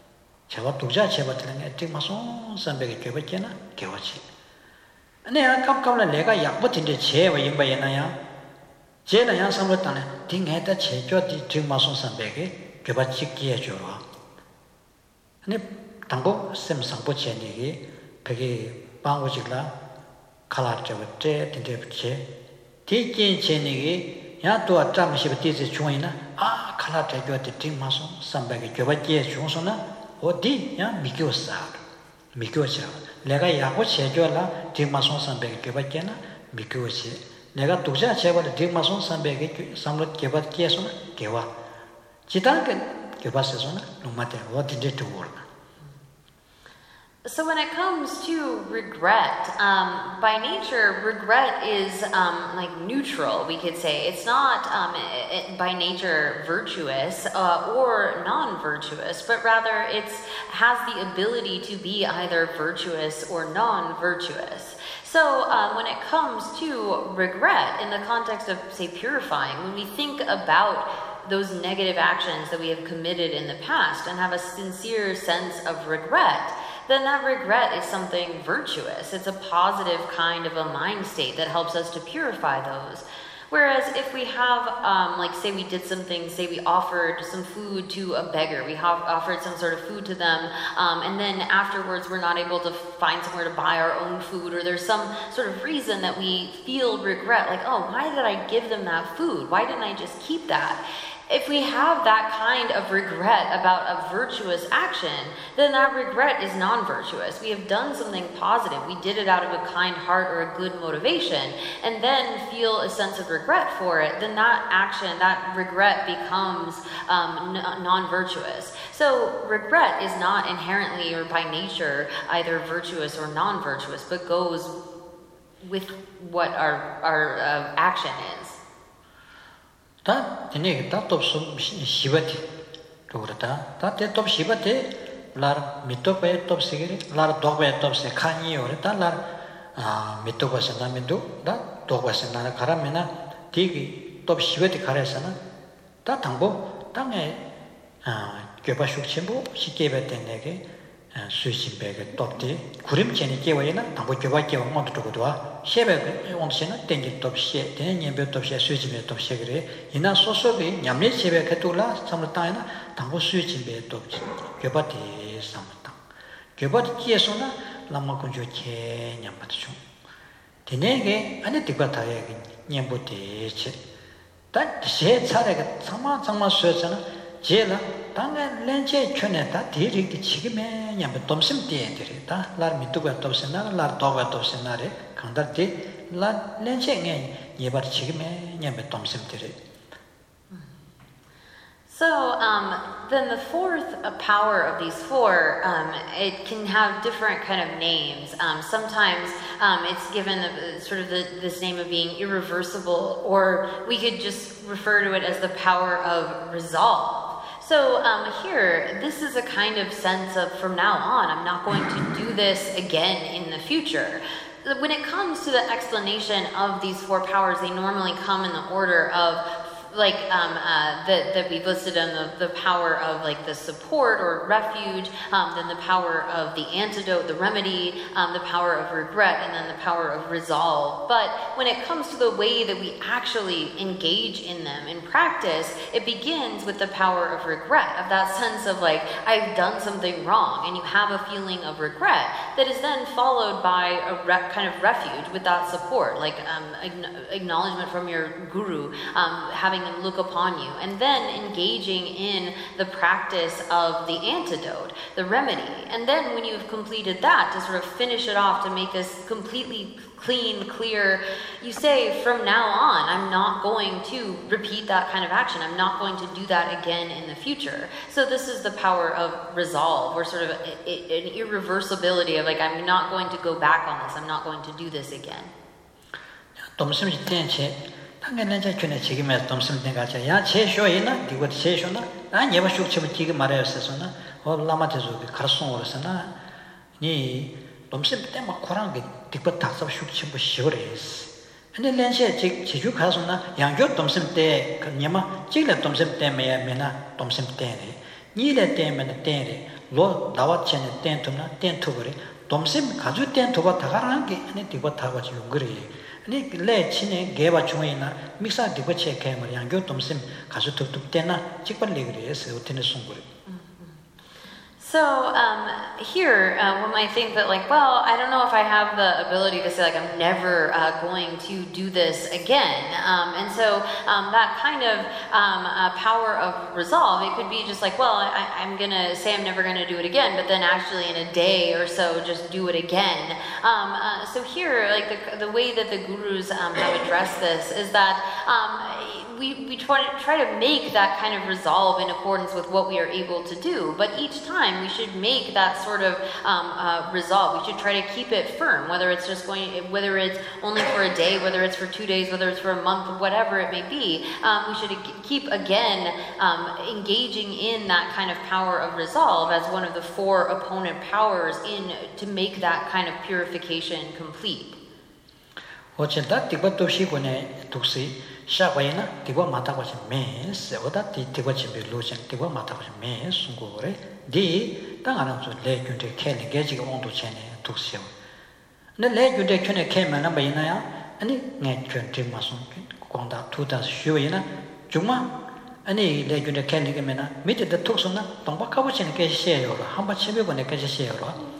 제가 독자 제발에 뒷마송 삼백에 개바잖아 개와치 아니 아깝깝라 내가 약버틴데 제와 임바이나야 제나야 삼었다네 딩해다 제조디 뒷마송 삼백에 개바치 끼에 줘라 아니 당고 셈상보 제니기 베기 방고지라 칼라르저베 딘데브체 디진 제니기 야 또 잠시 뒤에 중이나 아 칼라테 교대 딩마송 삼백에 교바지에 중소나 어디 야 미교사 미교사 내가 야고 제조라 딩마송 삼백에 교바지나 미교시 내가 독자 제발 딩마송 삼백에 삼로 교바지에서나 개와 지단게 교바세서나 노마테 어디데 두월. So when it comes to regret, um, by nature, regret is um, like neutral, we could say. It's not um, it, by nature virtuous uh, or non-virtuous, but rather it has the ability to be either virtuous or non-virtuous. So um, when it comes to regret, in the context of, say, purifying, when we think about those negative actions that we have committed in the past and have a sincere sense of regret, then that regret is something virtuous. It's a positive kind of a mind state that helps us to purify those. Whereas if we have, um, like say we did something, say we offered some food to a beggar, we have offered some sort of food to them, um, and then afterwards we're not able to find somewhere to buy our own food, or there's some sort of reason that we feel regret, like, oh, why did I give them that food? Why didn't I just keep that? If we have that kind of regret about a virtuous action, then that regret is non-virtuous. We have done something positive. We did it out of a kind heart or a good motivation, and then feel a sense of regret for it, then that action, that regret becomes um, n- non-virtuous. So regret is not inherently or by nature either virtuous or non-virtuous, but goes with what our, our uh, action is. 다 되네 다 톱스 시바티 도그다 다 대톱 시바티 라 미토페 톱스기리 라 도베 톱스 칸이오레 달라 미토바스 나미도 다 도바스 나라 가라메나 디기 톱 시바티 가레사나 다 당보 땅에 아 교바슈 쳔보 시케베 텐네게 수신백의 톱디 구림전이 깨워이나 당고 교과 깨워 모두 두고도와 셰백 온시나 땡기 톱시에 되는 예배 톱시에 수신배 톱시에 그래 이나 소소비 냠리 셰백 해둘라 삼을따이나 당고 수신배 톱시 교바디 삼을따 교바디 끼에서나 람마군주 개 냠바죠 되네게 안에 디바타에 냠보디체 딱 차례가 정말 정말 수였잖아 제가 당에 렌체 촌에다 디릭이 지금에 냠 돔심 디에들이다 라 미투가 돔심나 라 도가 돔심나레 강다디 라 렌체게 예바 지금에 냠 돔심들이. So um, then the fourth uh, power of these four, um, it can have different kind of names. Um, sometimes um, it's given the, sort of the, this name of being irreversible, or we could just refer to it as the power of resolve. So um, here, this is a kind of sense of from now on, I'm not going to do this again in the future. When it comes to the explanation of these four powers, they normally come in the order of like um, uh, that, that we've listed on the, the power of like the support or refuge, um, then the power of the antidote, the remedy, um, the power of regret, and then the power of resolve. But when it comes to the way that we actually engage in them in practice, it begins with the power of regret, of that sense of like, I've done something wrong, and you have a feeling of regret that is then followed by a re- kind of refuge with that support, like um, acknowledgement from your guru, um, having them look upon you, and then engaging in the practice of the antidote, the remedy. And then when you've completed that, to sort of finish it off, to make this completely clean, clear, you say, from now on, I'm not going to repeat that kind of action. I'm not going to do that again in the future. So this is the power of resolve, or sort of a, a, an irreversibility of like, I'm not going to go back on this. I'm not going to do this again. 당연히 저는 지금에 덤슴된 가자 야 제쇼이나 디고 제쇼나 난 예바 쇼치면 지금 말해서서나 어 라마테조 가르송으로서나 니 덤슴 때막 코랑게 디고 닥서 쇼치고 시오레스 근데 렌세 지 지주 가서나 양교 덤슴 때 그냐마 지금 덤슴 때에 메나 덤슴 때네 니레 때면 때네 로 나와체네 땐토나 땐토거리 덤슴 가주 땐토가 다가라는 게 아니 디고 타고 지금 그래 아니 레 친에 개바 중에나 믹사 디버체 개머 양교 돔심 가수 툭툭 때나 찍벌리 그래서 어떻게 송거리. So um, here, uh, one might think that like, well, I don't know if I have the ability to say like I'm never uh, going to do this again. Um, and so um, that kind of um, uh, power of resolve, it could be just like, well, I, I'm going to say I'm never going to do it again, but then actually in a day or so just do it again. Um, uh, so here, like the, the way that the gurus um, have addressed this is that um, we, we try, to, try to make that kind of resolve in accordance with what we are able to do. But each time we should make that sort of um, uh, resolve. We should try to keep it firm, whether it's just going, whether it's only for a day, whether it's for two days, whether it's for a month, whatever it may be. Um, we should keep, again, um, engaging in that kind of power of resolve as one of the four opponent powers in to make that kind of purification complete. 어쨌든 디바도 시고네 독시 샤바이나 디바 마타고시 메스 오다 디바 집에 로션 디바 마타고시 메스 송고래 디 땅하나서 레균데 캔 게지가 온도 체네 독시요 근데 레균데 캔에 캐면은 바이나야 아니 내견 디마송 공다 투다 쉬어이나 주마 아니 레균데 캔이 게면은 밑에다 톡소나 동박하고치는 게 시에요 한번 치배고네 게 시에요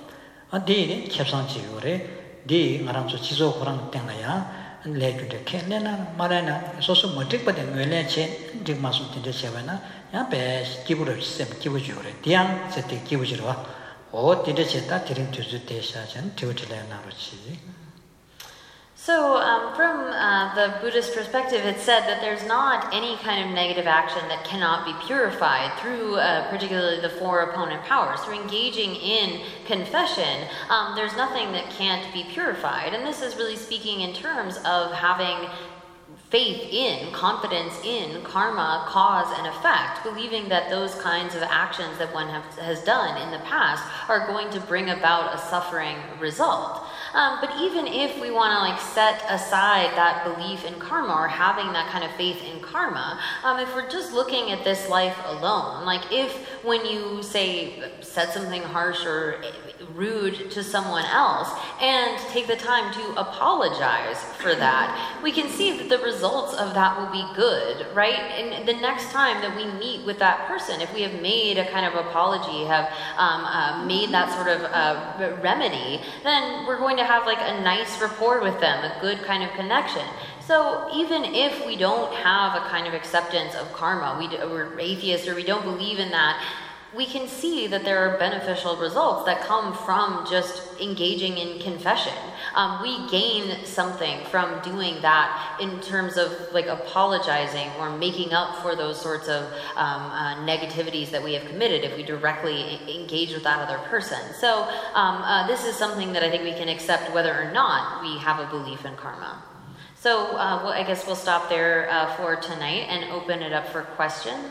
어디 캡상지요래 디 나랑서 지소 고랑 땡나야 레주데 켄네나 마라나 소소 모틱바데 뇌레체 디마스 틴데 쳬바나 야베 기부르 셈 기부주레 디앙 세티 기부주로 오 틴데 쳬타 디린 투즈 테샤전 티오틀레 나로치. So um, from uh, the Buddhist perspective, it's said that there's not any kind of negative action that cannot be purified through uh, particularly the four opponent powers. Through engaging in confession, um, there's nothing that can't be purified. And this is really speaking in terms of having faith in, confidence in karma, cause and effect, believing that those kinds of actions that one have, has done in the past are going to bring about a suffering result. Um, but even if we want to like set aside that belief in karma or having that kind of faith in karma, um, if we're just looking at this life alone, like if when you say said something harsh or rude to someone else and take the time to apologize for that, we can see that the results of that will be good, right? And the next time that we meet with that person, if we have made a kind of apology, have um, uh, made that sort of uh, remedy, then we're going to have like a nice rapport with them, a good kind of connection. So even if we don't have a kind of acceptance of karma, we, we're atheists or we don't believe in that, we can see that there are beneficial results that come from just engaging in confession. Um, we gain something from doing that in terms of like apologizing or making up for those sorts of um, uh, negativities that we have committed if we directly engage with that other person. So um, uh, this is something that I think we can accept whether or not we have a belief in karma. So uh, well, I guess we'll stop there uh, for tonight and open it up for questions.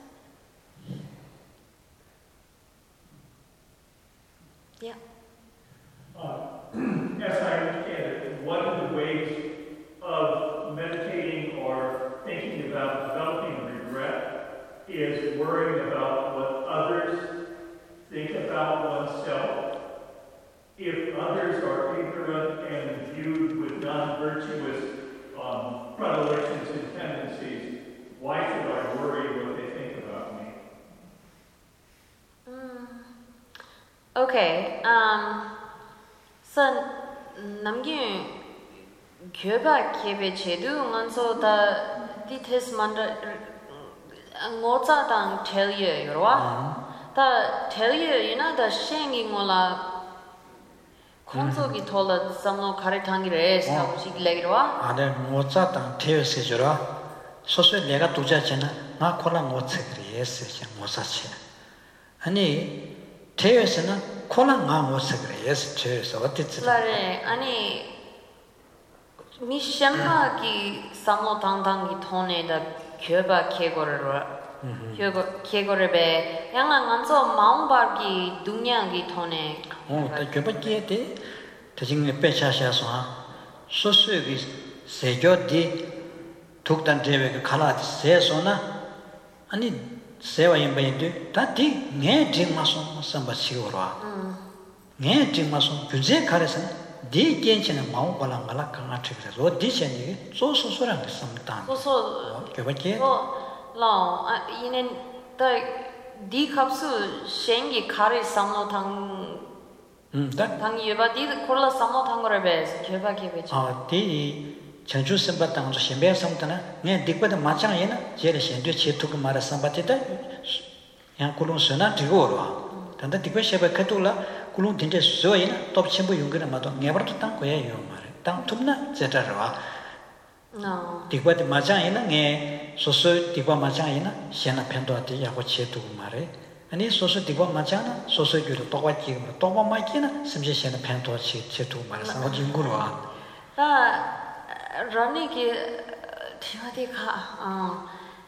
Yeah. Uh, as I understand it, one of the ways of meditating or thinking about developing regret is worrying about what others think about oneself. If others are ignorant and viewed with non-virtuous um, predilections and tendencies, why should I worry what they think about me? Mm. Okay. Um. So, namgi gyoba kebe chedu nganso da dites manda ngoza dang telye yorwa. Da telye ina da shengi ngola konsogi tola samno karetangi res na siglegirwa. ane ngoza dang telye sejora soso 내가 두자잖아. 나 콜라 ngoza 그래서 ngoza 치. 아니 telye서는 콜라 나 ngoza 그래서 telye서 어땠지? 그래. 아니 미셴마기 samno 당당기 톤에다 gyoba kego를 kego를 배 양랑 안서 마음바기 둥냥기 톤에 어, 다 교박기에 대 대중에 빼차샤서 소수의 세교디 독단 대회가 갈아지 세소나 아니 세와 임바인데 다디 네 딩마소 삼바시오라 네 딩마소 규제 가래서 디 괜찮은 마음 발랑갈라 강아트그래서 디션이 소소소랑 삼단 소소 교박기에 라 이는 더 디캅수 셴기 가리 삼노당 음다 당이 예바디 콜라 삼노당 거를 배서 개바기 배치 아디 전주 선바당도 신배 성도나 네 딕바도 마찬가지나 제일 신도 제토고 말아 선바티다 양 콜론스나 디고로 단다 딕바 셰바 카톨라 콜론 딘데 소이나 톱 쳔부 용거나 마도 네버도 땅 거야 요 말에 땅 톱나 제타르와 No. 딕바도 마찬가지나 네 소소 딕바 마찬가지나 셴나 펜도한테 야고 제토고 말에 아니 소소 딕바 마찬가지나 소소 교도 똑같이 똑바 마이키나 심지 셴나 펜도치 제토고 말에 상어진구로와 다 러니기 티와디가 어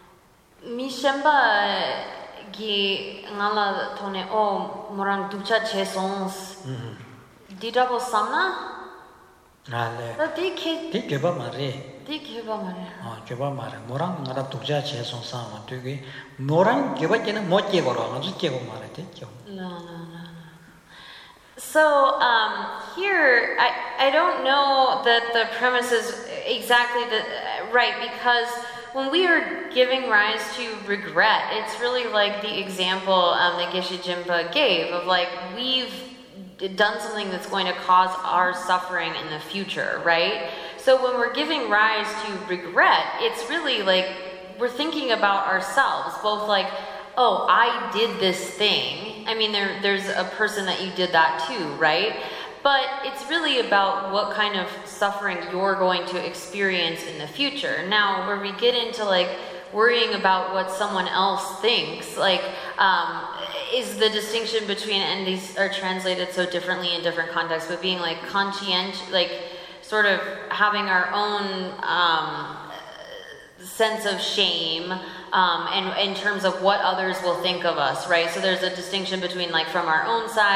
미셴바기 ngala tone o morang ducha chesons 디다보 삼나 알레 다 디케 디케바 말에 디케바 말이야 아, 교바 말에 뭐랑 나라 독자 재송 상황 되게 뭐랑 교바께는 못 깨고로 아주 깨고 말해 됐죠. No, no, no, no. So um, here, I, I don't know that the premise is exactly the uh, right, because when we are giving rise to regret, it's really like the example um, that Geshe Jinpa gave of like we've done something that's going to cause our suffering in the future, right? So when we're giving rise to regret, it's really like we're thinking about ourselves, both like, oh, I did this thing. I mean, there, there's a person that you did that too, right? But it's really about what kind of suffering you're going to experience in the future. Now, where we get into like worrying about what someone else thinks, like, um, is the distinction between, and these are translated so differently in different contexts, but being like conscientious, like sort of having our own um, sense of shame um, and in terms of what others will think of us, right? So there's a distinction between like from our own side,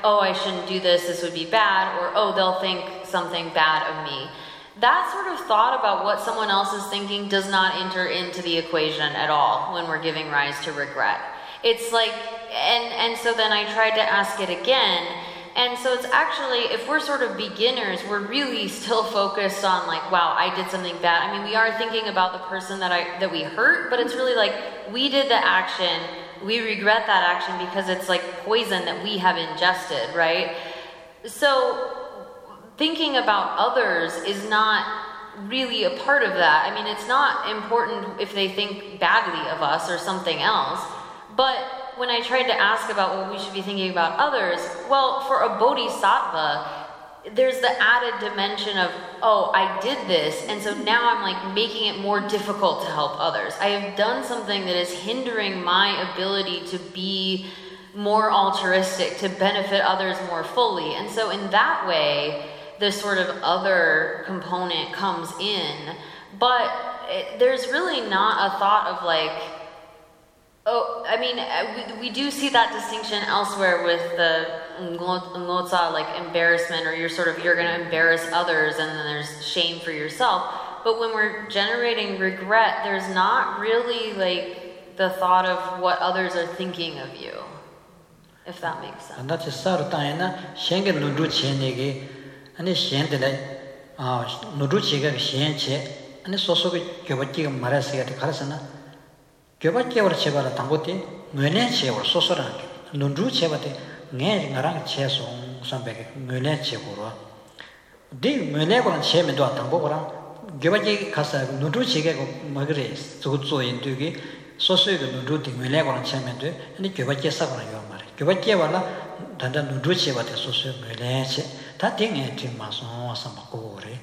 oh, I shouldn't do this, this would be bad, or oh, they'll think something bad of me. That sort of thought about what someone else is thinking does not enter into the equation at all when we're giving rise to regret. It's like, and, and so then I tried to ask it again. And so it's actually, if we're sort of beginners, we're really still focused on like, wow, I did something bad. I mean, we are thinking about the person that I that we hurt, but it's really like, we did the action, we regret that action because it's like poison that we have ingested, right? So thinking about others is not really a part of that. I mean, it's not important if they think badly of us or something else, but when I tried to ask about what we should be thinking about others, well, for a bodhisattva, there's the added dimension of, oh, I did this, and so now I'm like making it more difficult to help others. I have done something that is hindering my ability to be more altruistic, to benefit others more fully. And so in that way, this sort of other component comes in, but it, there's really not a thought of like, oh, I mean, we, we do see that distinction elsewhere with the ngotsa, like embarrassment, or you're sort of, you're going to embarrass others and then there's shame for yourself. But when we're generating regret, there's not really like the thought of what others are thinking of you, if that makes sense. And that's a sort of time, Shengen Nudu Chenegi, and the Shendele, Nudu Chiga, Shenche, and the Sosobi Gabati Marasi Karasana. Gyobatya or Chebala Tamboti, Muneche or Sosoran, Nundu Chebate, Nang Narang Chesong, Sambek, Muneche Gura. Di Munegon Chemendo Tambora, Gyobatya Casa, Nundu Chiga Magres, Zuzu in Dugi, Sosu Nundu, Munegon Chemendo, and the Gyobatya Sabra Yomari. Gyobatya Wala, Tanda Nundu Chebate Sosu Muneche, Tating and Timason Samakore.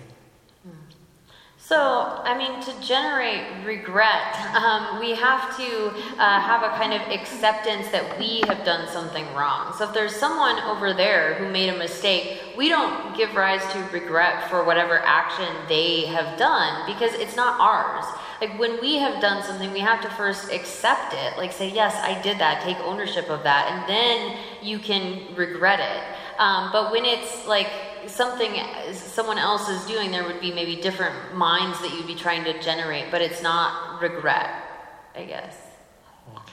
So, I mean, to generate regret, um, we have to uh, have a kind of acceptance that we have done something wrong. So if there's someone over there who made a mistake, we don't give rise to regret for whatever action they have done because it's not ours. Like when we have done something, we have to first accept it, like say, yes, I did that, take ownership of that, and then you can regret it. Um, but when it's like something someone else is doing, there would be maybe different minds that you'd be trying to generate, but it's not regret, I guess. Okay.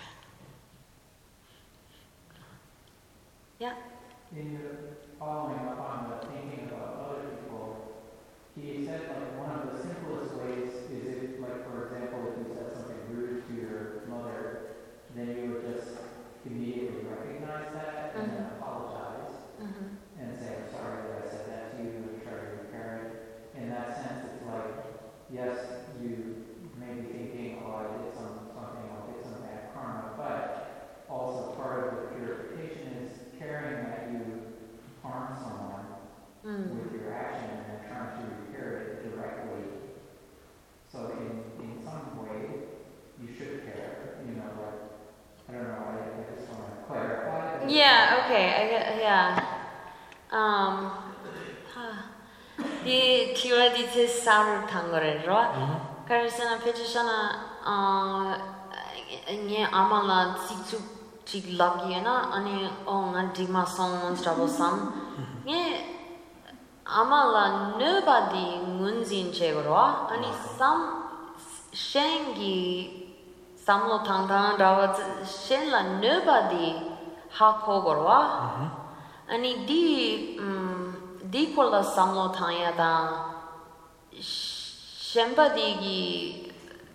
Yeah? In following up on the thinking about other people, he said like one of the simplest ways is if, like for example, if you said something rude to your mother, then you would just immediately recognize that and mm-hmm. then apologize mm-hmm. and say, I'm sorry that I said that to you, and try to repair it. In that sense, it's like, yes, you may be thinking, oh, I did some, something, I'll get some bad karma, but also part of the purification is caring that you harm someone mm. with your action and then trying to repair it directly. So in, in some way, you should care, you know, like, I don't know, I, I just want to clarify. Yeah, okay, I get, yeah. Um, di tiura di te saru tangore ro. Karisana pechishana uh nye amala tsu chig lagiena ani on antima son trouble some. Nye amala nobody munzin chegoro ani some shengi samlo tangtan dawa shenla nobody hakogoro. Ani di di kola samlo tanya da shemba digi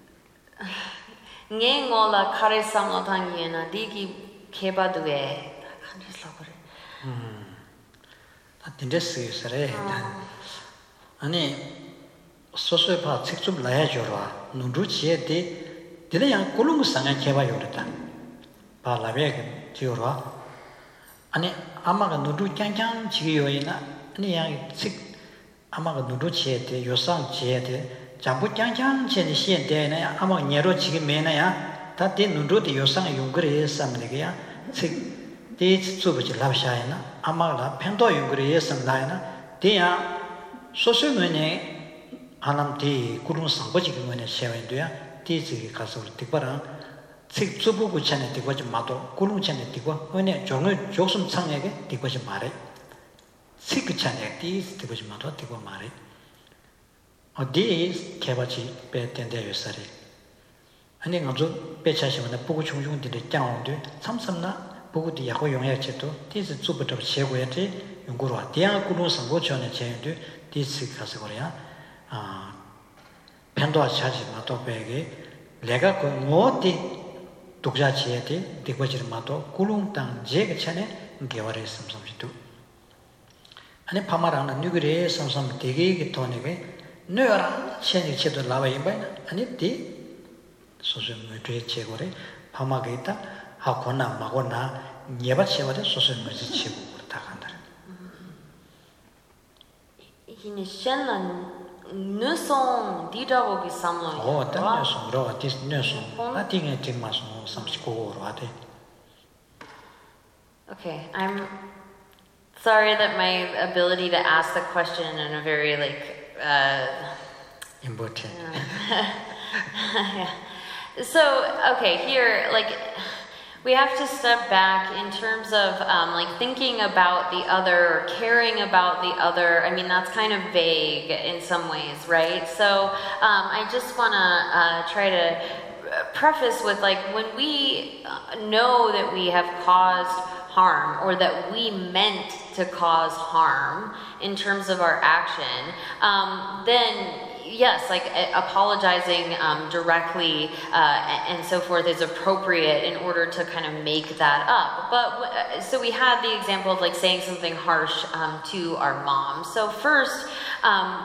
nge ngola kare samlo tanya na digi keba duwe kanjis labore. Hmm. Atindesi sare. Ani soso pa sikchum laya jorwa nundu chiye de dile yang kulungu sanga keba yorita. Pa labe jorwa. Ani amaga nudu kyang-kyang chigi yoyina, ani yang sik amaga nudu chiye de, yosang chiye de, jambu kyang-kyang chiye de xiyen de na amaga nyero chigi me na ya, ta de nudu de yosang yungri ye samlige ya, sik de tsubuchi labsha ya na, amaga la pendo yungri ye samla ya na, de ya soso ngoyne anam de kurung sangpo chigi ngoyne shewa indu ya, de chigi kasur tikparang, 책 주부고 전에 되고 좀 마도 굴ung 전에 되고 은에 종을 조금 창에게 되고 좀 말해 책 전에 뒤 되고 좀 마도 되고 말해 어디 개발지 배된대 요사리 아니 아주 배차시면 보고 중중들이 장원들 삼삼나 보고도 야고 용해체도 디스 주부터 제고야지 연구로 대학 구로 선고 전에 제도 디스 가서 그래야 아 편도와 차지 마도 배게 내가 그 뭐디 독자 지에디 디고지를 마도 굴웅땅 제가 전에 개발에 삼삼시도 아니 파마라는 누구래 삼삼 되게 돈에게 너랑 체니 체도 라와 임바이나 아니 디 소소 무트에 제거래 파마게 있다 하거나 마거나 예바 체와데 소소 무지 치고 다 간다 이니 셴란 누송 디다고기 삼로 어 단녀송 그러가 디스 녀송 아팅에 팅마송 삼십고로 하대 Okay, I'm sorry that my ability to ask the question in a very like uh important yeah. So, okay, here, like, we have to step back in terms of, um, like, thinking about the other, or caring about the other. I mean, that's kind of vague in some ways, right? So, um, I just want to uh, try to preface with, like, when we know that we have caused harm, or that we meant to cause harm in terms of our action, um, then yes, like apologizing um, directly uh, and so forth is appropriate in order to kind of make that up. But so we had the example of like saying something harsh um, to our mom. So first, um,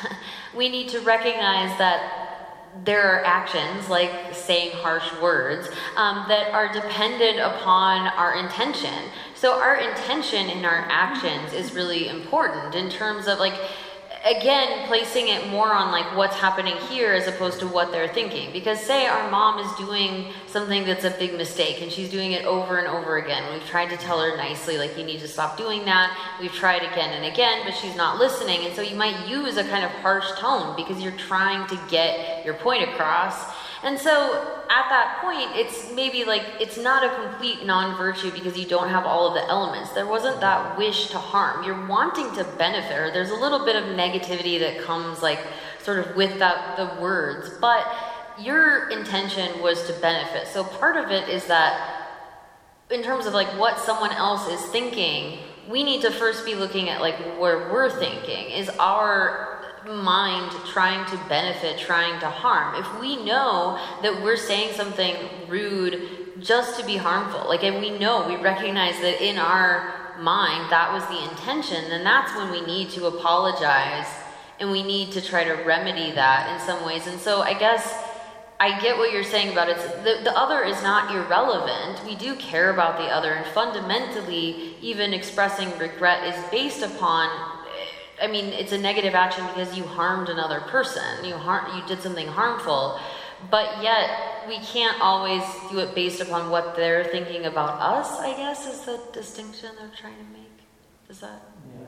we need to recognize that there are actions like saying harsh words um, that are dependent upon our intention. So our intention in our actions is really important in terms of like, again, placing it more on like what's happening here as opposed to what they're thinking. Because say our mom is doing something that's a big mistake and she's doing it over and over again. We've tried to tell her nicely, like you need to stop doing that. We've tried again and again, but she's not listening. And so you might use a kind of harsh tone because you're trying to get your point across. And so at that point, it's maybe like, it's not a complete non-virtue because you don't have all of the elements. There wasn't that wish to harm. You're wanting to benefit, or there's a little bit of negativity that comes like sort of with that, the words, but your intention was to benefit. So part of it is that in terms of like what someone else is thinking, we need to first be looking at like where we're thinking. Is our mind trying to benefit, trying to harm? If we know that we're saying something rude just to be harmful, like, and we know, we recognize that in our mind that was the intention, then that's when we need to apologize and we need to try to remedy that in some ways. And so I guess I get what you're saying about it. The, the other is not irrelevant. We do care about the other, and fundamentally even expressing regret is based upon, I mean, it's a negative action because you harmed another person. You har- you did something harmful, but yet we can't always do it based upon what they're thinking about us, I guess, is the distinction they're trying to make. Is that? Yeah.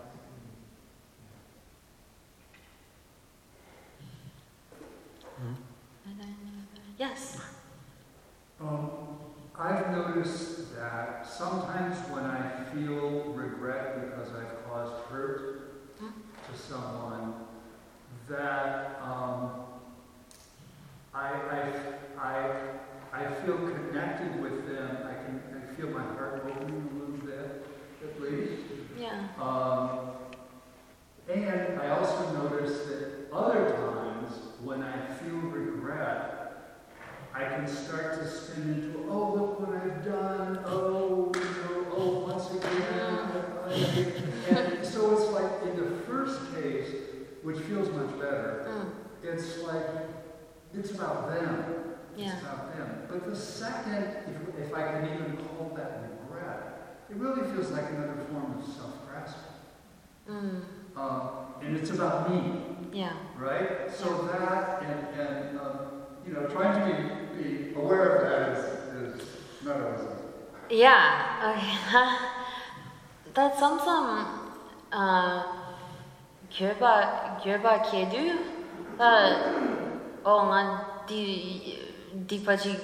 Yes. Um, I've noticed that sometimes when I feel regret because I've caused hurt hmm? to someone, that um, I, I, I, I feel connected with them. I can I feel my heart opening a little bit, at least. Yeah. Um, and I also notice that other times when I feel regret, I can start to spin into, oh, look what I've done, oh, you know, oh, once again. And so it's like in the first case, which feels much better, mm. it's like, it's about them. Yeah. It's about them. But the second, if, if I can even call that regret, it really feels like another form of self-grasping. Mm. Um, and it's about me. Yeah. Right? So yeah. that and, and um, you know, trying to be, be aware of that is, is not always easy. Yeah. Okay. That's something uh Gyoba Gyoba Kedu that oh man di di paji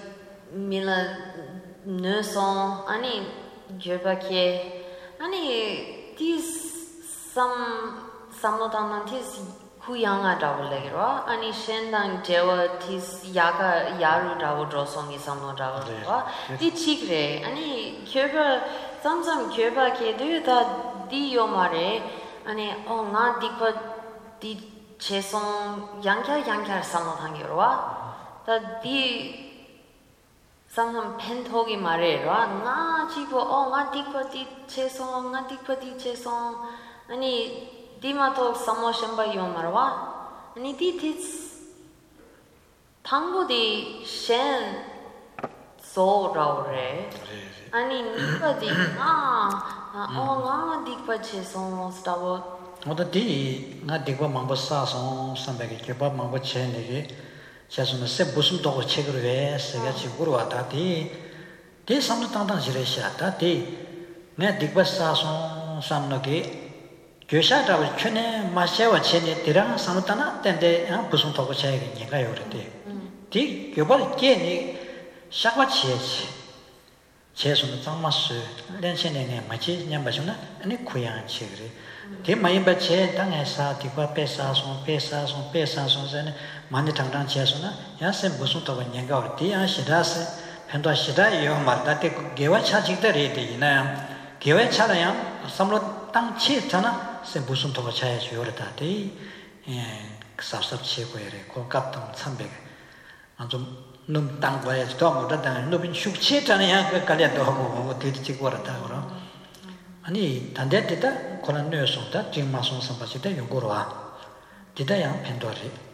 mila nuson ani gyobake ani tis some samlotan tis kuyanga dawlegro ani shendang dewa tis yaga yaru dawo drosongi samlo dawlegro di chikre ani gyoba samsam gyobake do da di yomare ani oh nga dikwa di cheson yangkya yangkya samlotangiro da di samsam pentogi marero nga chibo oh nga dikwa di cheson nga dikwa di cheson ani 디마토 samlo shemba yomarwa ani di tis tangbo di shen so raure ani nipa di nga oh nga dikpa che so stavo oda di nga dikpa mangbo sa so sambagi keba mangbo che negi che so se busum to che gru ve se ga chi guru ata di di samlo tang tang jire sha ta di nga dikpa sa so samno gi 교샤다고 춘에 마셔와 첸에 디랑 상타나 텐데 아 무슨 도고 차이가 얘가 요래데 디 교발 깨니 샤과 치에치 제손 장마스 렌신에네 마치 냠바주나 아니 쿠양 치그리 디 마이바 체 당에사 디과 페사손 페사손 페사손세네 만데 당당 제손나 야세 무슨 도고 얘가 디 아시다세 펜도 시다 요 말다테 개와 차직더레데 이나 개와 차라야 삼로 땅 치잖아 세 무슨 도가 차야지 요래다데 예 삽삽 치고에래 고갑동 삼백 아좀 땅과에 또 못하다 너빈 숙치잖아요 그 갈려도 하고 되게 찍고라다 그러 아니 단대때다 고난 뇌송다 징마송 선바시다 요거로 와 디다야 펜도리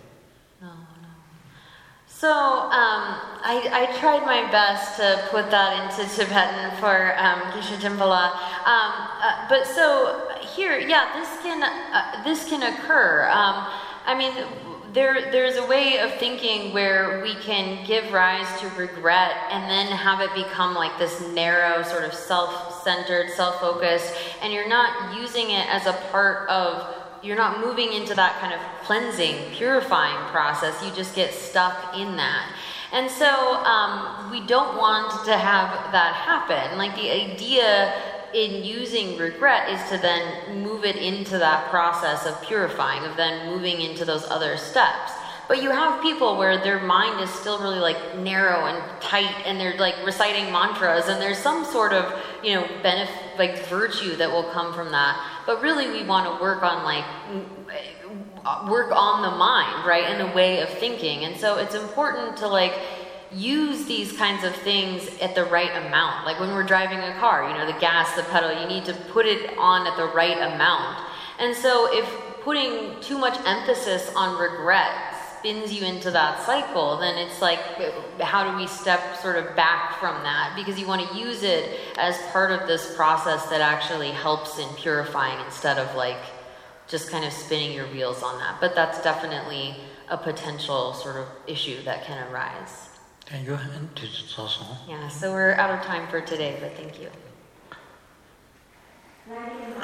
So um, I, I tried my best to put that into Tibetan for um, Geshe Jimbala. Um, uh, but so here, yeah, this can uh, this can occur. Um, I mean, there there's a way of thinking where we can give rise to regret and then have it become like this narrow, sort of self-centered, self-focused, and you're not using it as a part of. You're not moving into that kind of cleansing, purifying process. You just get stuck in that. And so um, we don't want to have that happen. Like the idea in using regret is to then move it into that process of purifying, of then moving into those other steps. But you have people where their mind is still really like narrow and tight and they're like reciting mantras and there's some sort of, you know, benefit, like virtue that will come from that. But really we want to work on like, work on the mind, right? And the way of thinking. And so it's important to like use these kinds of things at the right amount. Like when we're driving a car, you know, the gas, the pedal, you need to put it on at the right amount. And so if putting too much emphasis on regret spins you into that cycle, then it's like, how do we step sort of back from that? Because you want to use it as part of this process that actually helps in purifying instead of like just kind of spinning your wheels on that. But that's definitely a potential sort of issue that can arise. Thank you. Yeah, so we're out of time for today, but thank you.